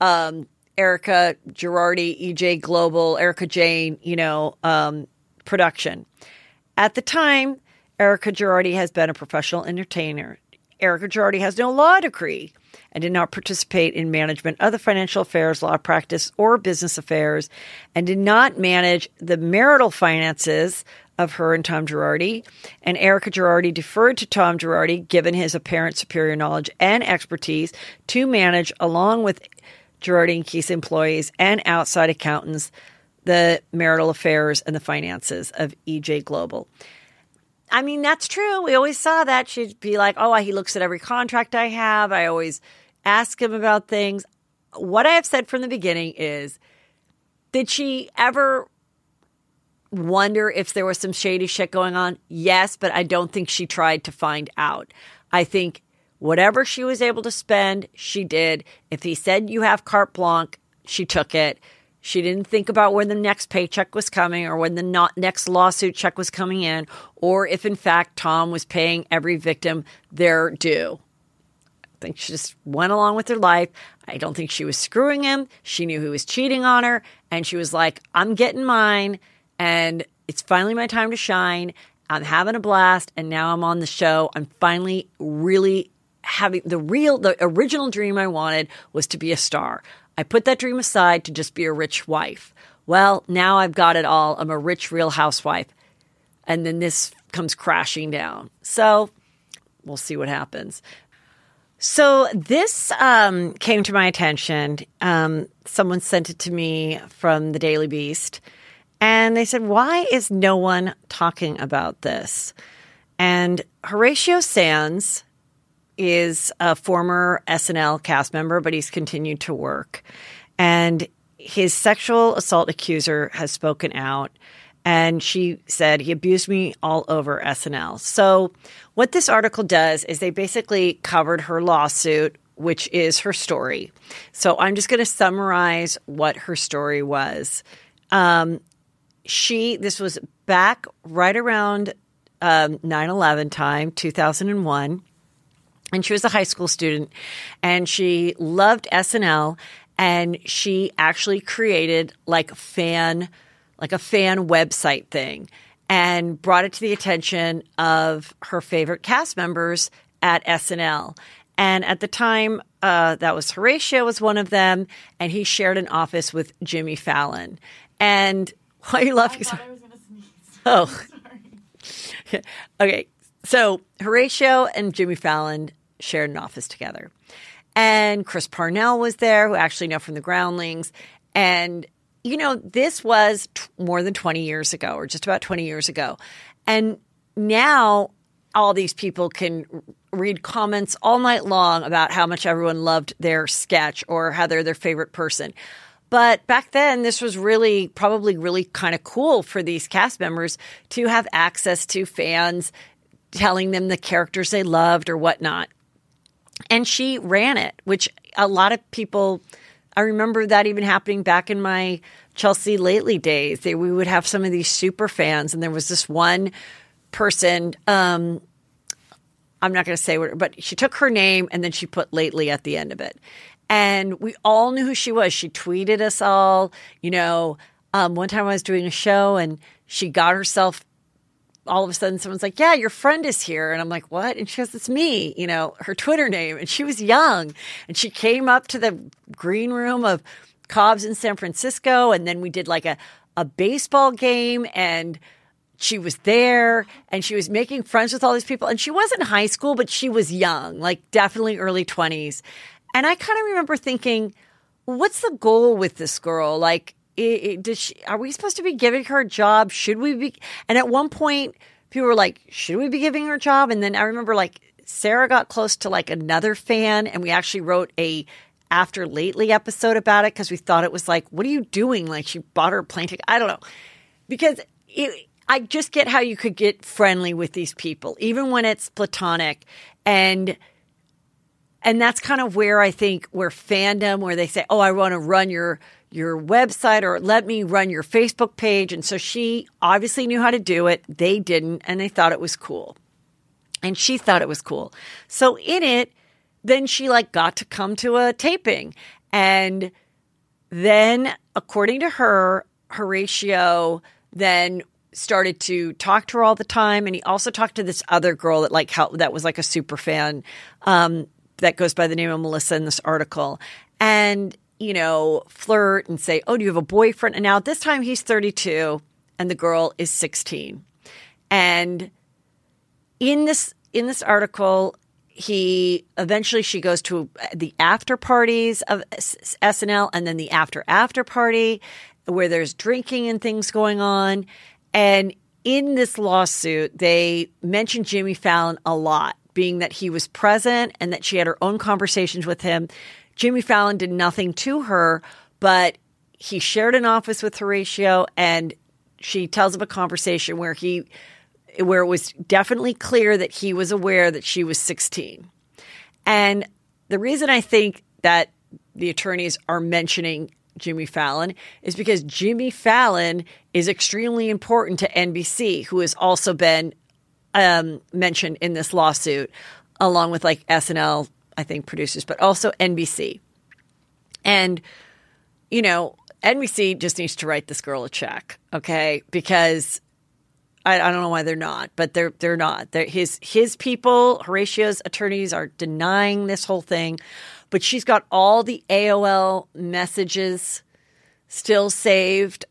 Speaker 2: Erica Girardi, EJ Global, Erica Jane, production. At the time, Erica Girardi has been a professional entertainer. Erica Girardi has no law degree and did not participate in management of the financial affairs, law practice, or business affairs, and did not manage the marital finances of her and Tom Girardi. And Erica Girardi deferred to Tom Girardi, given his apparent superior knowledge and expertise, to manage, along with Girardi and Keese employees and outside accountants, the marital affairs and the finances of EJ Global. I mean, that's true. We always saw that. She'd be like, oh, he looks at every contract I have. I always ask him about things. What I have said from the beginning is, did she ever wonder if there was some shady shit going on? Yes, but I don't think she tried to find out. I think whatever she was able to spend, she did. If he said you have carte blanche, she took it. She didn't think about when the next paycheck was coming or when the next lawsuit check was coming in, or if, in fact, Tom was paying every victim their due. I think she just went along with her life. I don't think she was screwing him. She knew he was cheating on her, and she was like, I'm getting mine, and it's finally my time to shine. I'm having a blast, and now I'm on the show. I'm finally really having the original dream I wanted was to be a star. I put that dream aside to just be a rich wife. Well, now I've got it all. I'm a rich, real housewife. And then this comes crashing down. So we'll see what happens. So this came to my attention. Someone sent it to me from the Daily Beast, and they said, "Why is no one talking about this?" And Horatio Sanz is a former SNL cast member, but he's continued to work. And his sexual assault accuser has spoken out, and she said he abused me all over SNL. So what this article does is they basically covered her lawsuit, which is her story. So I'm just going to summarize what her story was. This was back right around 9/11 time, 2001. And she was a high school student, and she loved SNL, and she actually created like a fan website thing and brought it to the attention of her favorite cast members at SNL. And at the time, that was Horatio was one of them, and he shared an office with Jimmy Fallon. And why are you laughing?
Speaker 3: I thought I was going to sneeze.
Speaker 2: Oh.
Speaker 3: Sorry.
Speaker 2: Okay. So Horatio and Jimmy Fallon shared an office together. And Chris Parnell was there, who I actually know from the Groundlings. And, you know, this was more than 20 years ago, or just about 20 years ago. And now all these people can read comments all night long about how much everyone loved their sketch or how they're their favorite person. But back then, this was probably really kind of cool for these cast members to have access to fans telling them the characters they loved or whatnot. And she ran it, which a lot of people, I remember that even happening back in my Chelsea Lately days. We would have some of these super fans, and there was this one person, I'm not going to say what, but she took her name and then she put Lately at the end of it. And we all knew who she was. She tweeted us all. You know, one time I was doing a show and she got herself, all of a sudden someone's like, "Yeah, your friend is here." And I'm like, "What?" And she goes, "It's me," you know, her Twitter name. And she was young. And she came up to the green room of Cobb's in San Francisco. And then we did like a baseball game, and she was there and she was making friends with all these people. And she wasn't in high school, but she was young, like definitely early 20s. And I kind of remember thinking, what's the goal with this girl? Like, are we supposed to be giving her a job? Should we be? And at one point, people were like, should we be giving her a job? And then I remember like Sarah got close to like another fan, and we actually wrote a After Lately episode about it because we thought it was like, what are you doing? Like, she bought her a plane ticket. I don't know. Because I just get how you could get friendly with these people, even when it's platonic. And that's kind of where I think where fandom, where they say, "Oh, I want to run your website, or let me run your Facebook page." And so she obviously knew how to do it. They didn't, and they thought it was cool. And she thought it was cool. So in it, then she like got to come to a taping. And then, according to her, Horatio then started to talk to her all the time. And he also talked to this other girl that like helped, that was like a super fan, that goes by the name of Melissa in this article, and, you know, flirt and say, "Oh, do you have a boyfriend?" And now this time he's 32 and the girl is 16. And in this article, she goes to the after parties of SNL, and then the after party where there's drinking and things going on. And in this lawsuit, they mentioned Jimmy Fallon a lot, being that he was present and that she had her own conversations with him. Jimmy Fallon did nothing to her, but he shared an office with Horatio, and she tells of a conversation where it was definitely clear that he was aware that she was 16. And the reason I think that the attorneys are mentioning Jimmy Fallon is because Jimmy Fallon is extremely important to NBC, who has also been mentioned in this lawsuit, along with like SNL, I think, producers, but also NBC. And, you know, NBC just needs to write this girl a check, okay? Because I don't know why they're not, but they're not. His people, Horatio's attorneys, are denying this whole thing, but she's got all the AOL messages still saved.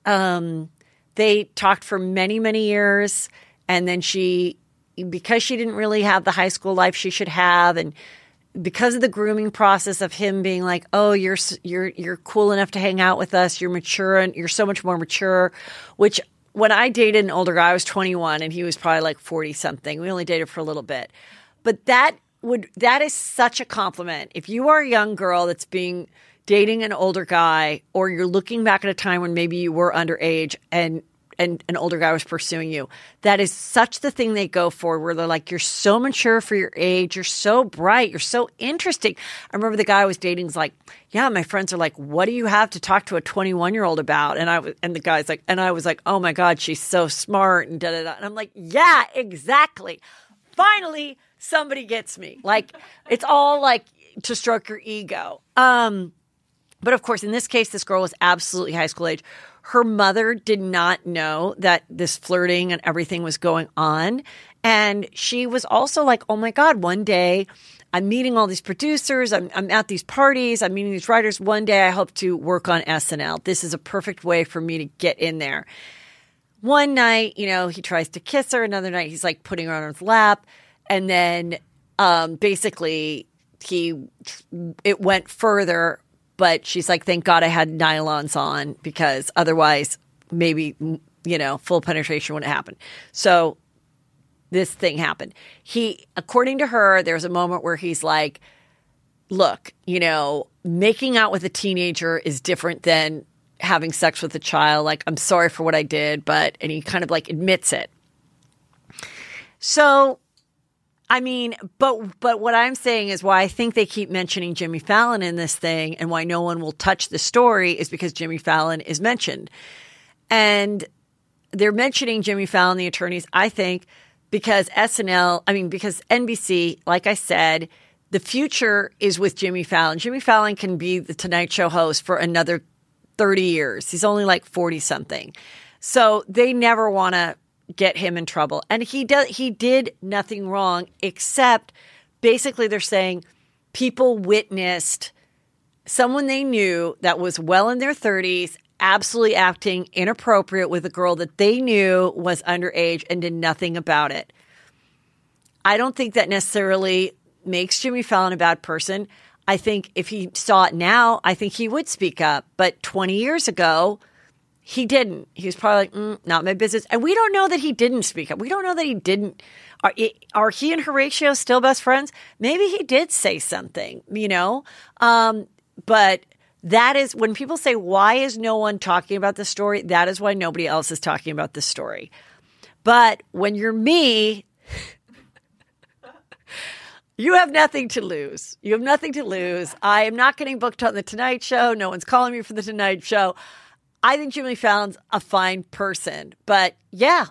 Speaker 2: They talked for many, many years, and then because she didn't really have the high school life she should have, and because of the grooming process of him being like, oh, you're cool enough to hang out with us. You're mature and you're so much more mature, which when I dated an older guy, I was 21 and he was probably like 40 something. We only dated for a little bit, but that is such a compliment. If you are a young girl that's dating an older guy, or you're looking back at a time when maybe you were underage and an older guy was pursuing you, that is such the thing they go for, where they're like, you're so mature for your age. You're so bright. You're so interesting. I remember the guy I was dating was like, yeah, my friends are like, what do you have to talk to a 21-year-old about? And the guy's like, and I was like, oh my God, she's so smart and da-da-da. And I'm like, yeah, exactly. Finally, somebody gets me. Like, it's all like to stroke your ego. But of course, in this case, this girl was absolutely high school age. Her mother did not know that this flirting and everything was going on. And she was also like, oh my God, one day I'm meeting all these producers. I'm at these parties. I'm meeting these writers. One day I hope to work on SNL. This is a perfect way for me to get in there. One night, he tries to kiss her. Another night, he's like putting her on his lap. And then basically it went further. But she's like, thank God I had nylons on, because otherwise maybe, full penetration wouldn't happen. So this thing happened. According to her, there's a moment where he's like, look, making out with a teenager is different than having sex with a child. Like, I'm sorry for what I did, and he kind of like admits it. So, I mean, but what I'm saying is why I think they keep mentioning Jimmy Fallon in this thing, and why no one will touch the story is because Jimmy Fallon is mentioned. And they're mentioning Jimmy Fallon, the attorneys, I think, because because NBC, like I said, the future is with Jimmy Fallon. Jimmy Fallon can be the Tonight Show host for another 30 years. He's only like 40 something. So they never want to get him in trouble. And he did nothing wrong, except basically they're saying people witnessed someone they knew that was well in their 30s absolutely acting inappropriate with a girl that they knew was underage and did nothing about it. I don't think that necessarily makes Jimmy Fallon a bad person. I think if he saw it now, I think he would speak up. But 20 years ago, he didn't. He was probably like, not my business. And we don't know that he didn't speak up. We don't know that he didn't. Are he and Horatio still best friends? Maybe he did say something, but that is when people say, why is no one talking about this story? That is why nobody else is talking about this story. But when you're me, you have nothing to lose. You have nothing to lose. I am not getting booked on The Tonight Show. No one's calling me for The Tonight Show. I think Jimmy Fallon's a fine person. But yeah,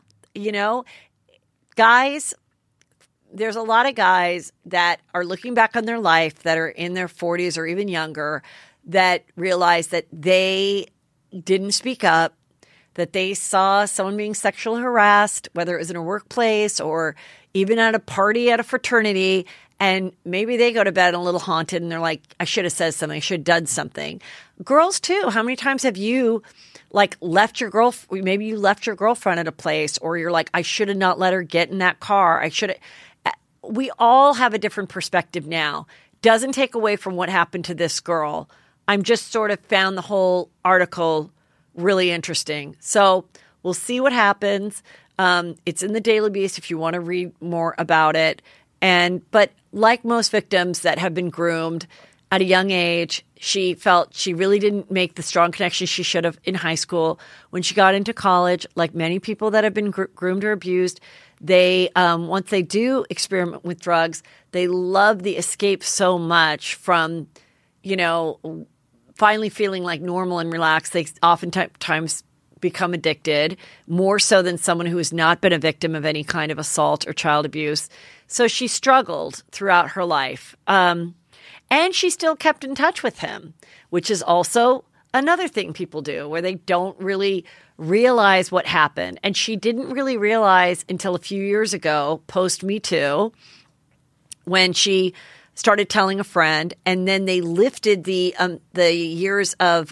Speaker 2: guys, there's a lot of guys that are looking back on their life that are in their 40s or even younger that realize that they didn't speak up, that they saw someone being sexually harassed, whether it was in a workplace or even at a party at a fraternity, and maybe they go to bed a little haunted and they're like, I should have said something, I should have done something. Girls too. How many times have you left your maybe you left your girlfriend at a place, or you're like, I should have not let her get in that car. We all have a different perspective now. Doesn't take away from what happened to this girl. I'm just sort of found the whole article really interesting. So we'll see what happens. It's in the Daily Beast if you want to read more about it. But like most victims that have been groomed at a young age, she felt she really didn't make the strong connection she should have in high school. When she got into college, like many people that have been groomed or abused, they once they do experiment with drugs, they love the escape so much from, finally feeling like normal and relaxed. They oftentimes become addicted, more so than someone who has not been a victim of any kind of assault or child abuse. So she struggled throughout her life. And she still kept in touch with him, which is also another thing people do where they don't really realize what happened. And she didn't really realize until a few years ago, post Me Too, when she started telling a friend, and then they lifted the years of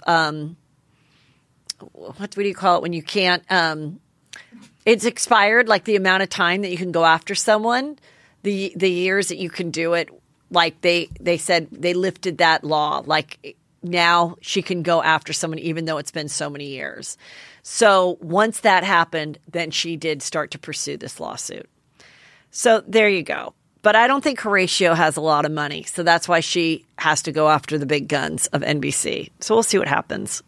Speaker 2: what do you call it when you can't it's expired, like the amount of time that you can go after someone, the years that you can do it like they said they lifted that law. Like now she can go after someone even though it's been so many years. So once that happened, then she did start to pursue this lawsuit. So there you go. But I don't think Horatio has a lot of money. So that's why she has to go after the big guns of NBC. So we'll see what happens.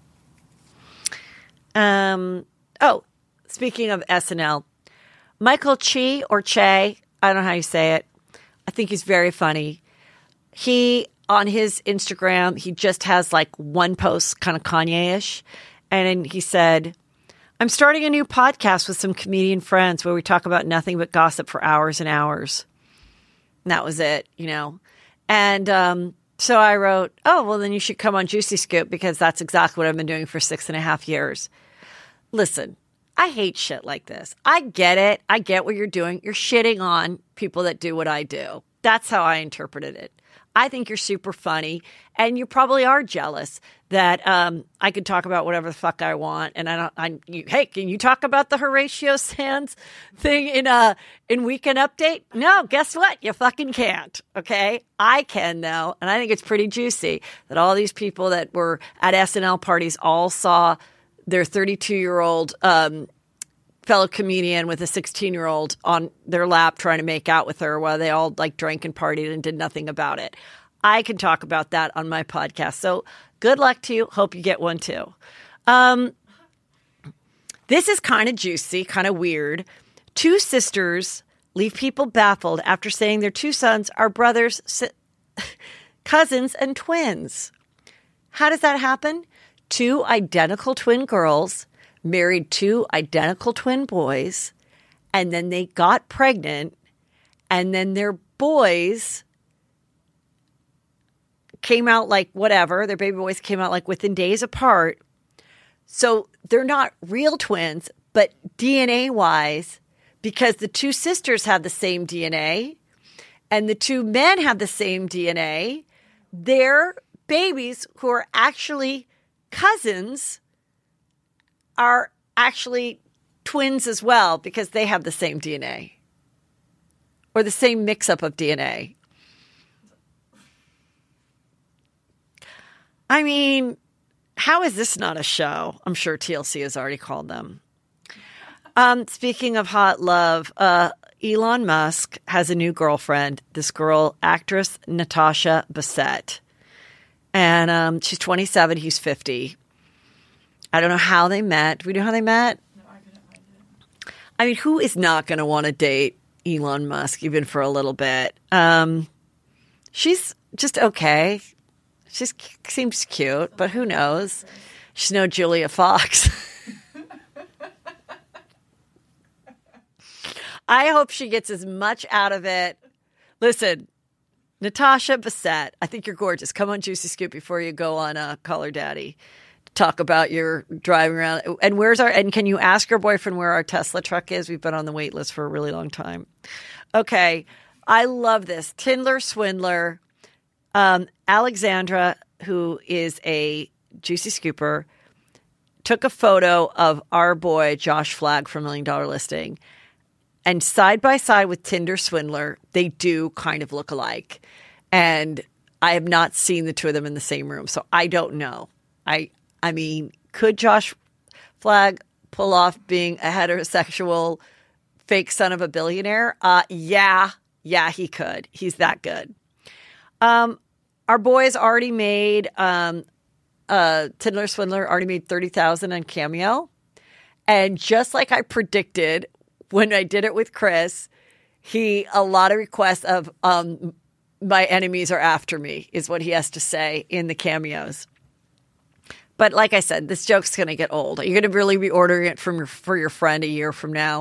Speaker 2: Speaking of SNL, Michael Che or Che, I don't know how you say it. I think he's very funny. He, on his Instagram, he just has like one post, kind of Kanye-ish. And he said, I'm starting a new podcast with some comedian friends where we talk about nothing but gossip for hours and hours. And that was it, you know. And so I wrote, oh, well, then you should come on Juicy Scoop because that's exactly what I've been doing for 6.5 years. Listen, I hate shit like this. I get it. I get what you're doing. You're shitting on people that do what I do. That's how I interpreted it. I think you're super funny, and you probably are jealous that I could talk about whatever the fuck I want. And hey, can you talk about the Horatio Sands thing in Weekend Update? No, guess what? You fucking can't. Okay, I can though, and I think it's pretty juicy that all these people that were at SNL parties all saw their 32-year-old fellow comedian with a 16-year-old on their lap trying to make out with her while they all like drank and partied and did nothing about it. I can talk about that on my podcast. So good luck to you. Hope you get one too. This is kind of juicy, kind of weird. Two sisters leave people baffled after saying their two sons are brothers, cousins, and twins. How does that happen? Two identical twin girls married two identical twin boys, and then they got pregnant, and then their boys came out like whatever. Their baby boys came out like within days apart. So they're not real twins, but DNA-wise, because the two sisters have the same DNA and the two men have the same DNA, their babies who are actually cousins are actually twins as well because they have the same DNA or the same mix-up of DNA. I mean, how is this not a show? I'm sure TLC has already called them. Speaking of hot love, Elon Musk has a new girlfriend, this girl, actress Natasha Bassett. And she's 27, he's 50. I don't know how they met. Do we know how they met?
Speaker 3: No, I couldn't find it.
Speaker 2: I mean, who is not going to want to date Elon Musk even for a little bit? She's just okay. She seems cute, but who knows? She's no Julia Fox. I hope she gets as much out of it. Listen, Natasha Bassett, I think you're gorgeous. Come on Juicy Scoop before you go on Call Her Daddy. Talk about your driving around. And can you ask your boyfriend where our Tesla truck is? We've been on the wait list for a really long time. Okay. I love this. Tinder swindler. Alexandra, who is a Juicy Scooper, took a photo of our boy, Josh Flagg from $1 Million Listing. And side by side with Tinder swindler, they do kind of look alike. And I have not seen the two of them in the same room. So I don't know. I mean, could Josh Flagg pull off being a heterosexual fake son of a billionaire? Yeah, he could. He's that good. Our boys already made Tinder swindler already made $30,000 on Cameo, and just like I predicted when I did it with Chris, a lot of requests of my enemies are after me is what he has to say in the cameos. But like I said, this joke's going to get old. Are you going to really be ordering it for your friend a year from now?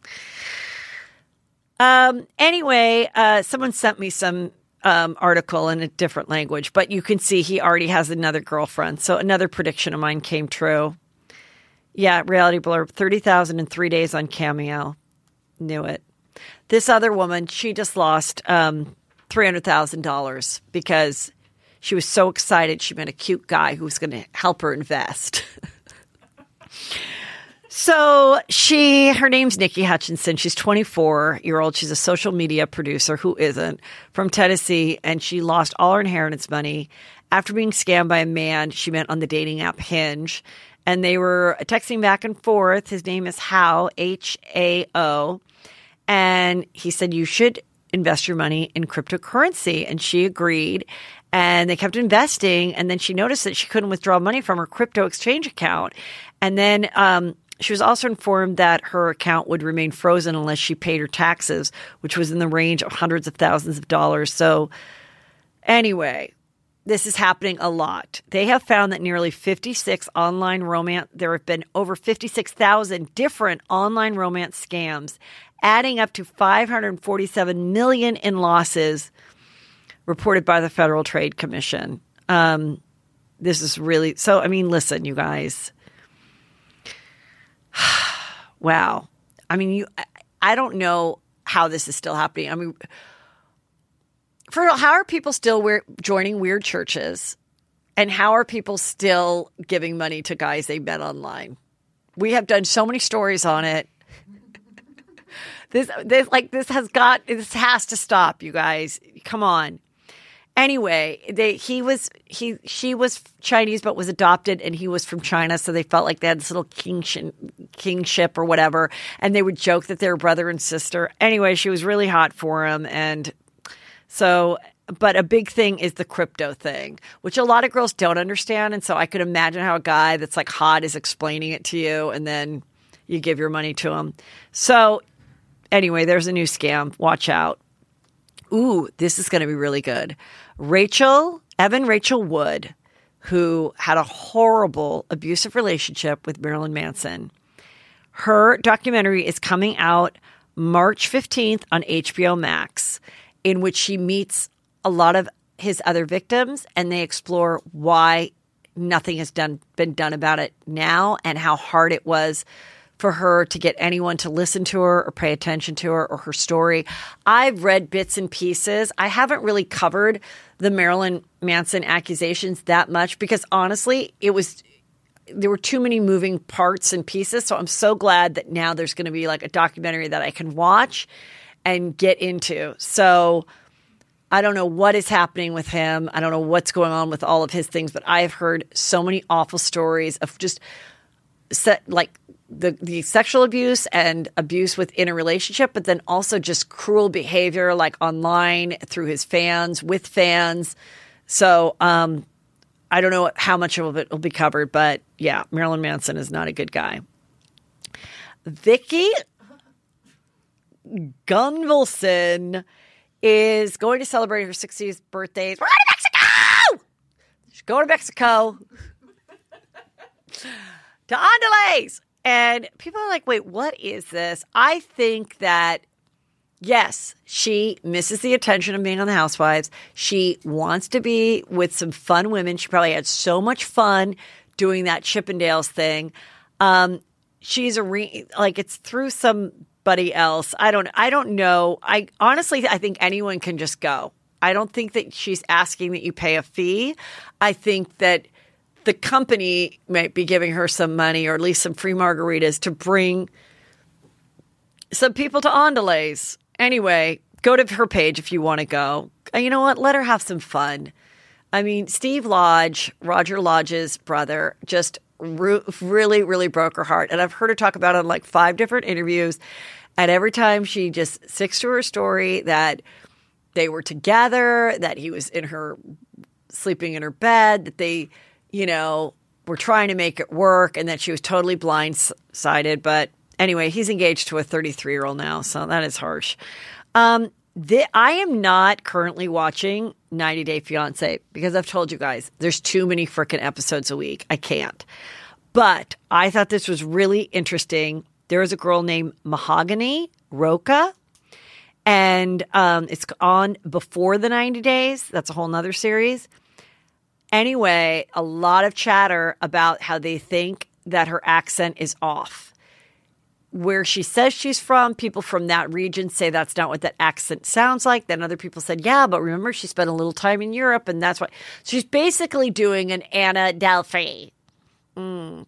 Speaker 2: Anyway, someone sent me some article in a different language, but you can see he already has another girlfriend. So another prediction of mine came true. Yeah, Reality Blurb, 30,000 in 3 days on Cameo. Knew it. This other woman, she just lost $300,000 because she was so excited she met a cute guy who was going to help her invest. So her name's Nikki Hutchinson. She's 24-year-old. She's a social media producer who isn't from Tennessee, and she lost all her inheritance money after being scammed by a man she met on the dating app Hinge. And they were texting back and forth. His name is Hao, H-A-O. And he said, you should invest your money in cryptocurrency. And she agreed. And they kept investing. And then she noticed that she couldn't withdraw money from her crypto exchange account. And then she was also informed that her account would remain frozen unless she paid her taxes, which was in the range of hundreds of thousands of dollars. So anyway, this is happening a lot. They have found that there have been over 56,000 different online romance scams, adding up to $547 million in losses reported by the Federal Trade Commission. This is really, so, I mean, listen, you guys. Wow. I mean, I don't know how this is still happening. I mean, how are people still joining weird churches? And how are people still giving money to guys they met online? We have done so many stories on it. This has to stop, you guys. Come on. Anyway, she was Chinese but was adopted, and he was from China, so they felt like they had this little kingship or whatever, and they would joke that they were brother and sister. Anyway, she was really hot for him, and so, but a big thing is the crypto thing, which a lot of girls don't understand, and so I could imagine how a guy that's like hot is explaining it to you, and then you give your money to him. So anyway, there's a new scam. Watch out. Ooh, this is going to be really good. Rachel Wood, who had a horrible abusive relationship with Marilyn Manson. Her documentary is coming out March 15th on HBO Max, in which she meets a lot of his other victims, and they explore why nothing has been done about it now, and how hard it was for her to get anyone to listen to her or pay attention to her or her story. I've read bits and pieces. I haven't really covered the Marilyn Manson accusations that much because honestly, there were too many moving parts and pieces. So I'm so glad that now there's going to be like a documentary that I can watch and get into. So I don't know what is happening with him. I don't know what's going on with all of his things, but I've heard so many awful stories of just the sexual abuse and abuse within a relationship, but then also just cruel behavior, like online through his fans, with fans. So I don't know how much of it will be covered, but yeah, Marilyn Manson is not a good guy. Vicky Gunvalson is going to celebrate her 60th birthday. We're going to Mexico! She's going to Mexico. To Andales. And people are like, wait, what is this? I think that, yes, she misses the attention of being on the Housewives. She wants to be with some fun women. She probably had so much fun doing that Chippendales thing. She's it's through somebody else. I don't know. I think anyone can just go. I don't think that she's asking that you pay a fee. I think that the company might be giving her some money or at least some free margaritas to bring some people to Andales. Anyway, go to her page if you want to go. You know what? Let her have some fun. I mean, Steve Lodge, Roger Lodge's brother, just really, really broke her heart. And I've heard her talk about it in like 5 different interviews. And every time she just sticks to her story that they were together, that he was sleeping in her bed, that they were trying to make it work, and that she was totally blindsided. But anyway, he's engaged to a 33-year-old now, so that is harsh. I am not currently watching 90 Day Fiancé because I've told you guys there's too many freaking episodes a week. I can't. But I thought this was really interesting. There is a girl named Mahogany Roca, and it's on before the 90 days. That's a whole nother series. Anyway, a lot of chatter about how they think that her accent is off. Where she says she's from, people from that region say that's not what that accent sounds like. Then other people said, yeah, but remember she spent a little time in Europe and that's why. So she's basically doing an Anna Delvey.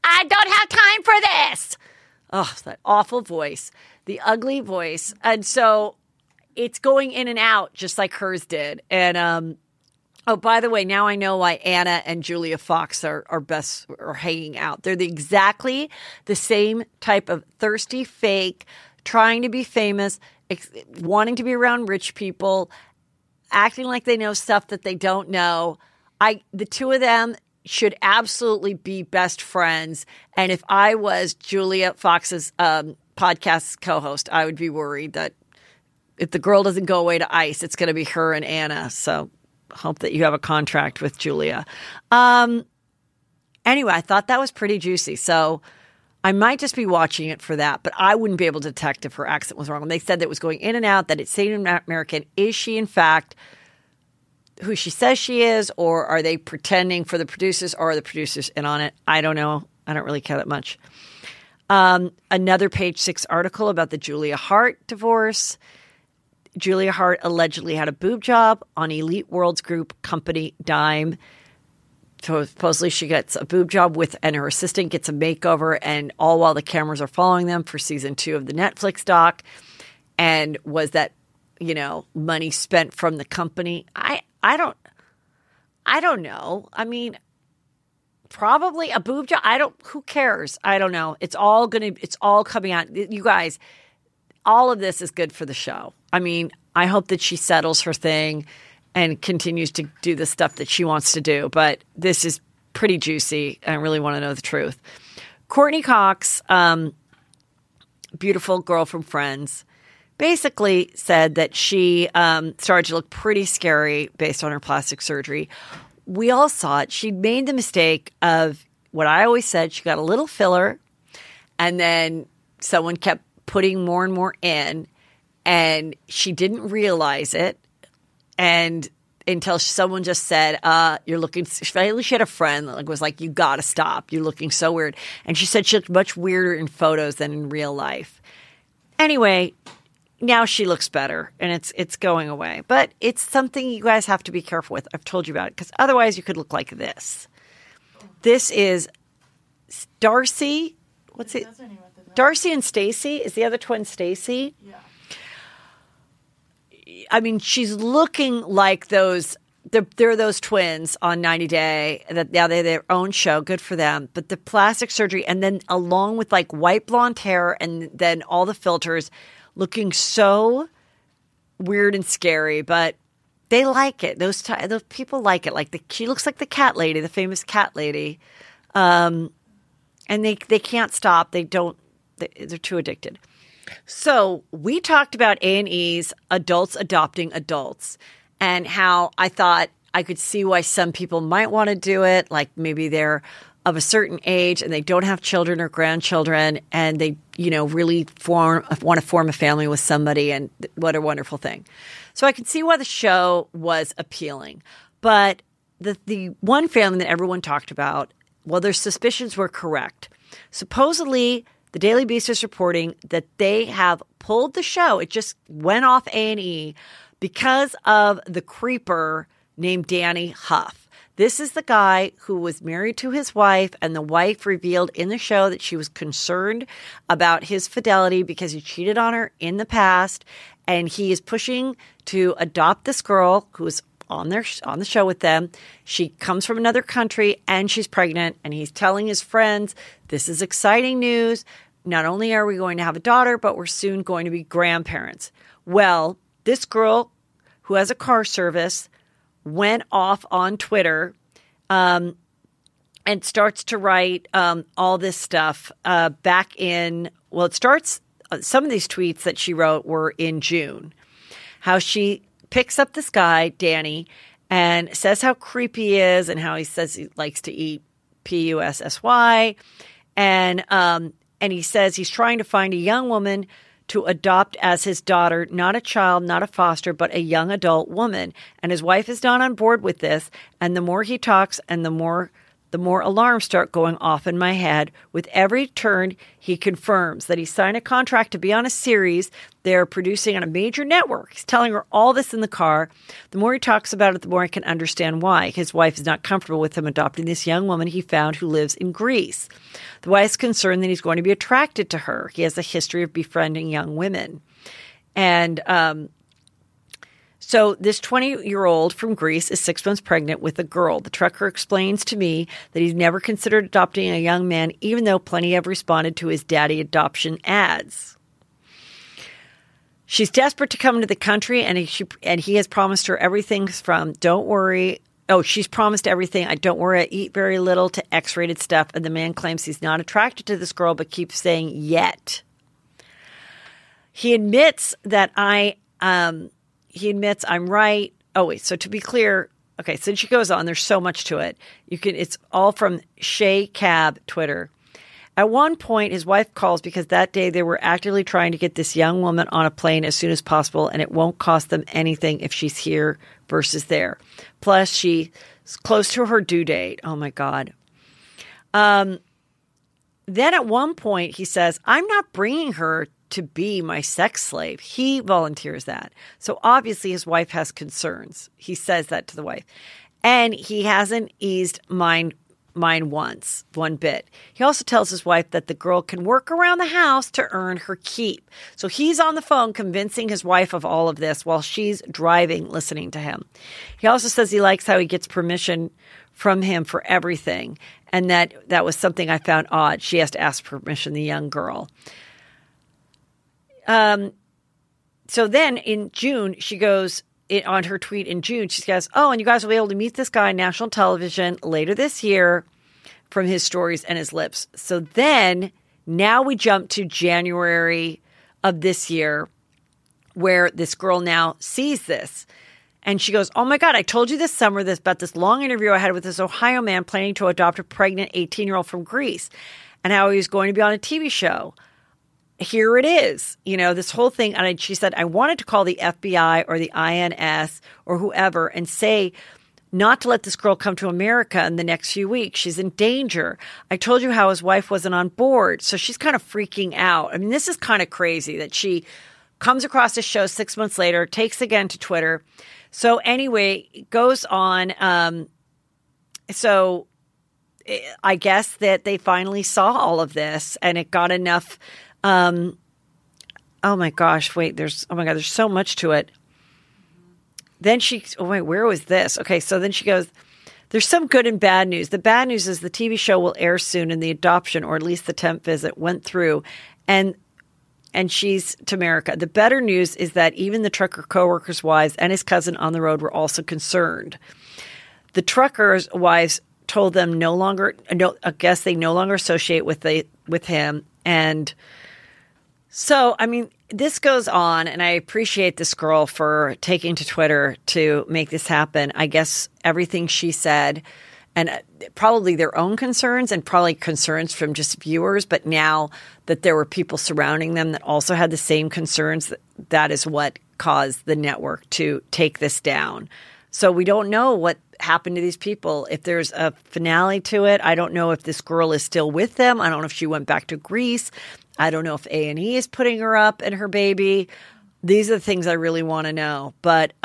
Speaker 2: I don't have time for this. Oh, that awful voice, the ugly voice. And so it's going in and out just like hers did. And, oh, by the way, now I know why Anna and Julia Fox are hanging out. They're exactly the same type of thirsty fake, trying to be famous, wanting to be around rich people, acting like they know stuff that they don't know. The two of them should absolutely be best friends. And if I was Julia Fox's podcast co-host, I would be worried that if the girl doesn't go away to ICE, it's going to be her and Anna. So hope that you have a contract with Julia. Anyway, I thought that was pretty juicy. So I might just be watching it for that, but I wouldn't be able to detect if her accent was wrong. And they said that it was going in and out, that it's Native American. Is she, in fact, who she says she is, or are they pretending for the producers, or are the producers in on it? I don't know. I don't really care that much. Another Page Six article about the Julia Hart divorce. Julia Hart allegedly had a boob job on Elite World's group company dime. So supposedly she gets a boob job and her assistant gets a makeover, and all while the cameras are following them for season 2 of the Netflix doc. And was that, money spent from the company? I don't know. I mean, probably a boob job. Who cares? I don't know. It's all coming out. You guys, all of this is good for the show. I mean, I hope that she settles her thing and continues to do the stuff that she wants to do. But this is pretty juicy. I really want to know the truth. Courtney Cox, beautiful girl from Friends, basically said that she started to look pretty scary based on her plastic surgery. We all saw it. She made the mistake of what I always said. She got a little filler, and then someone kept putting more and more in, and she didn't realize it. And until someone just said, you're looking, finally she had a friend that was like, you got to stop. You're looking so weird. And she said she looked much weirder in photos than in real life. Anyway, now she looks better, and it's going away. But it's something you guys have to be careful with. I've told you about it, because otherwise you could look like this. This is Darcy. What's it? Darcy and Stacy. Is the other twin Stacy?
Speaker 3: Yeah.
Speaker 2: I mean, she's looking like those. They're those twins on 90 Day. That now they have their own show. Good for them. But the plastic surgery, and then along with like white blonde hair, and then all the filters, looking so weird and scary. But they like it. Those people like it. Like she looks like the cat lady, the famous cat lady, and they can't stop. They're too addicted. So we talked about A&E's Adults Adopting Adults, and how I thought I could see why some people might want to do it. Like maybe they're of a certain age and they don't have children or grandchildren, and they, really want to form a family with somebody, and what a wonderful thing. So I could see why the show was appealing. But the one family that everyone talked about, well, their suspicions were correct. Supposedly, the Daily Beast is reporting that they have pulled the show. It just went off A&E because of the creeper named Danny Huff. This is the guy who was married to his wife, and the wife revealed in the show that she was concerned about his fidelity because he cheated on her in the past, and he is pushing to adopt this girl who is on the show with them. She comes from another country, and she's pregnant, and he's telling his friends, this is exciting news. Not only are we going to have a daughter, but we're soon going to be grandparents. Well, this girl who has a car service went off on Twitter and starts to write all this stuff back in, well, it starts, some of these tweets that she wrote were in June. How she picks up this guy, Danny, and says how creepy he is, and how he says he likes to eat Pussy. And he says he's trying to find a young woman to adopt as his daughter, not a child, not a foster, but a young adult woman. And his wife is not on board with this. And the more he talks and the more the more alarms start going off in my head. With every turn, he confirms that he signed a contract to be on a series they're producing on a major network. He's telling her all this in the car. The more he talks about it, the more I can understand why. His wife is not comfortable with him adopting this young woman he found who lives in Greece. The wife is concerned that he's going to be attracted to her. He has a history of befriending young women. And so this 20-year-old from Greece is 6 months pregnant with a girl. The trucker explains to me that he's never considered adopting a young man, even though plenty have responded to his daddy adoption ads. She's desperate to come into the country, and he has promised her everything from don't worry. Oh, she's promised everything. Don't worry, I eat very little to X-rated stuff. And the man claims he's not attracted to this girl, but keeps saying yet. He admits that He admits I'm right. Oh, wait. So to be clear, okay, so she goes on. There's so much to it. It's all from Shay Cab Twitter. At one point, his wife calls because that day they were actively trying to get this young woman on a plane as soon as possible, and it won't cost them anything if she's here versus there. Plus, she's close to her due date. Oh, my God. Then at one point, he says, I'm not bringing her to be my sex slave. He volunteers that. So obviously his wife has concerns. He says that to the wife. And he hasn't eased mine once, one bit. He also tells his wife that the girl can work around the house to earn her keep. So he's on the phone convincing his wife of all of this while she's driving, listening to him. He also says he likes how he gets permission from him for everything. And that was something I found odd. She has to ask permission, the young girl. So then in June, she goes on her tweet in June, she says, oh, and you guys will be able to meet this guy on national television later this year from his stories and his lips. So then now we jump to January of this year where this girl now sees this. And she goes, oh my God, I told you this summer about this long interview I had with this Ohio man planning to adopt a pregnant 18-year-old from Greece and how he was going to be on a TV show. Here it is, this whole thing. And she said, I wanted to call the FBI or the INS or whoever and say not to let this girl come to America in the next few weeks. She's in danger. I told you how his wife wasn't on board. So she's kind of freaking out. I mean, this is kind of crazy that she comes across this show 6 months later, takes again to Twitter. So anyway, it goes on. So I guess that they finally saw all of this and it got enough. Oh my gosh, wait, there's so much to it. Then where was this? Okay, so then she goes, there's some good and bad news. The bad news is the TV show will air soon and the adoption, or at least the temp visit, went through and she's to America. The better news is that even the trucker coworkers' wives and his cousin on the road were also concerned. The truckers' wives told them I guess they no longer associate with him. And so, I mean, this goes on, and I appreciate this girl for taking to Twitter to make this happen. I guess everything she said, and probably their own concerns and probably concerns from just viewers, but now that there were people surrounding them that also had the same concerns, that is what caused the network to take this down. So we don't know what happened to these people. If there's a finale to it, I don't know if this girl is still with them. I don't know if she went back to Greece. I don't know if A&E is putting her up and her baby. These are the things I really want to know. But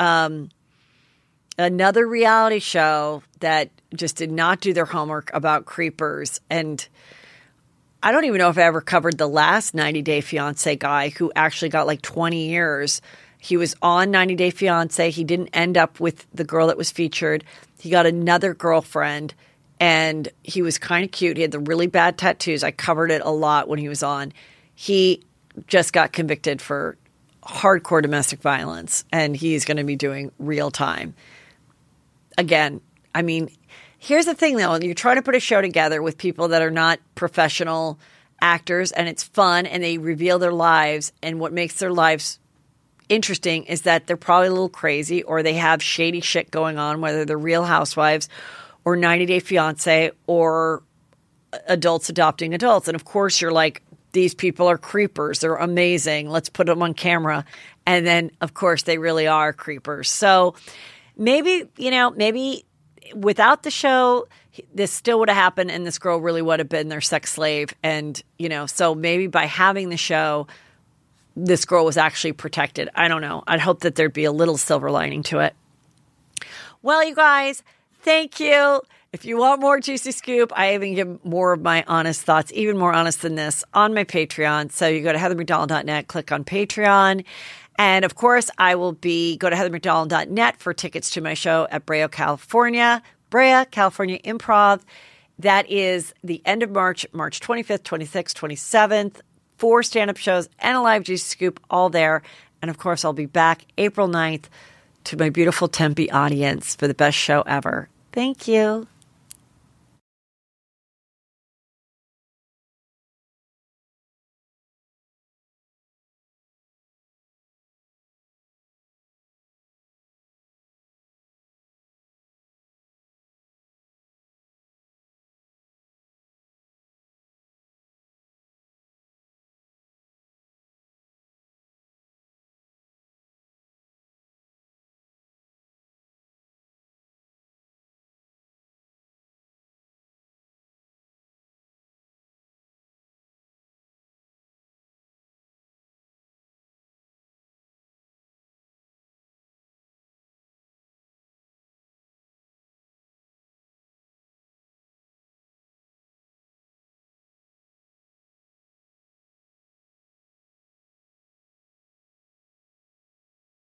Speaker 2: another reality show that just did not do their homework about creepers. And I don't even know if I ever covered the last 90 Day Fiance guy who actually got like 20 years. He was on 90 Day Fiance. He didn't end up with the girl that was featured. He got another girlfriend. And he was kind of cute. He had the really bad tattoos. I covered it a lot when he was on. He just got convicted for hardcore domestic violence, and he's going to be doing real time. Again, I mean, here's the thing, though. You're trying to put a show together with people that are not professional actors, and it's fun, and they reveal their lives. And what makes their lives interesting is that they're probably a little crazy or they have shady shit going on, whether they're Real Housewives or 90 Day Fiance or adults adopting adults. And of course you're like, these people are creepers. They're amazing. Let's put them on camera. And then of course they really are creepers. So maybe without the show, this still would have happened, and this girl really would have been their sex slave. And, so maybe by having the show, this girl was actually protected. I don't know. I'd hope that there'd be a little silver lining to it. Well, you guys, thank you. If you want more Juicy Scoop, I even give more of my honest thoughts, even more honest than this, on my Patreon. So you go to heathermcdonald.net, click on Patreon. And of course, I will go to heathermcdonald.net for tickets to my show at Brea, California Improv. That is the end of March 25th, 26th, 27th. 4 stand-up shows and a live Juicy Scoop all there. And of course, I'll be back April 9th to my beautiful Tempe audience for the best show ever. Thank you.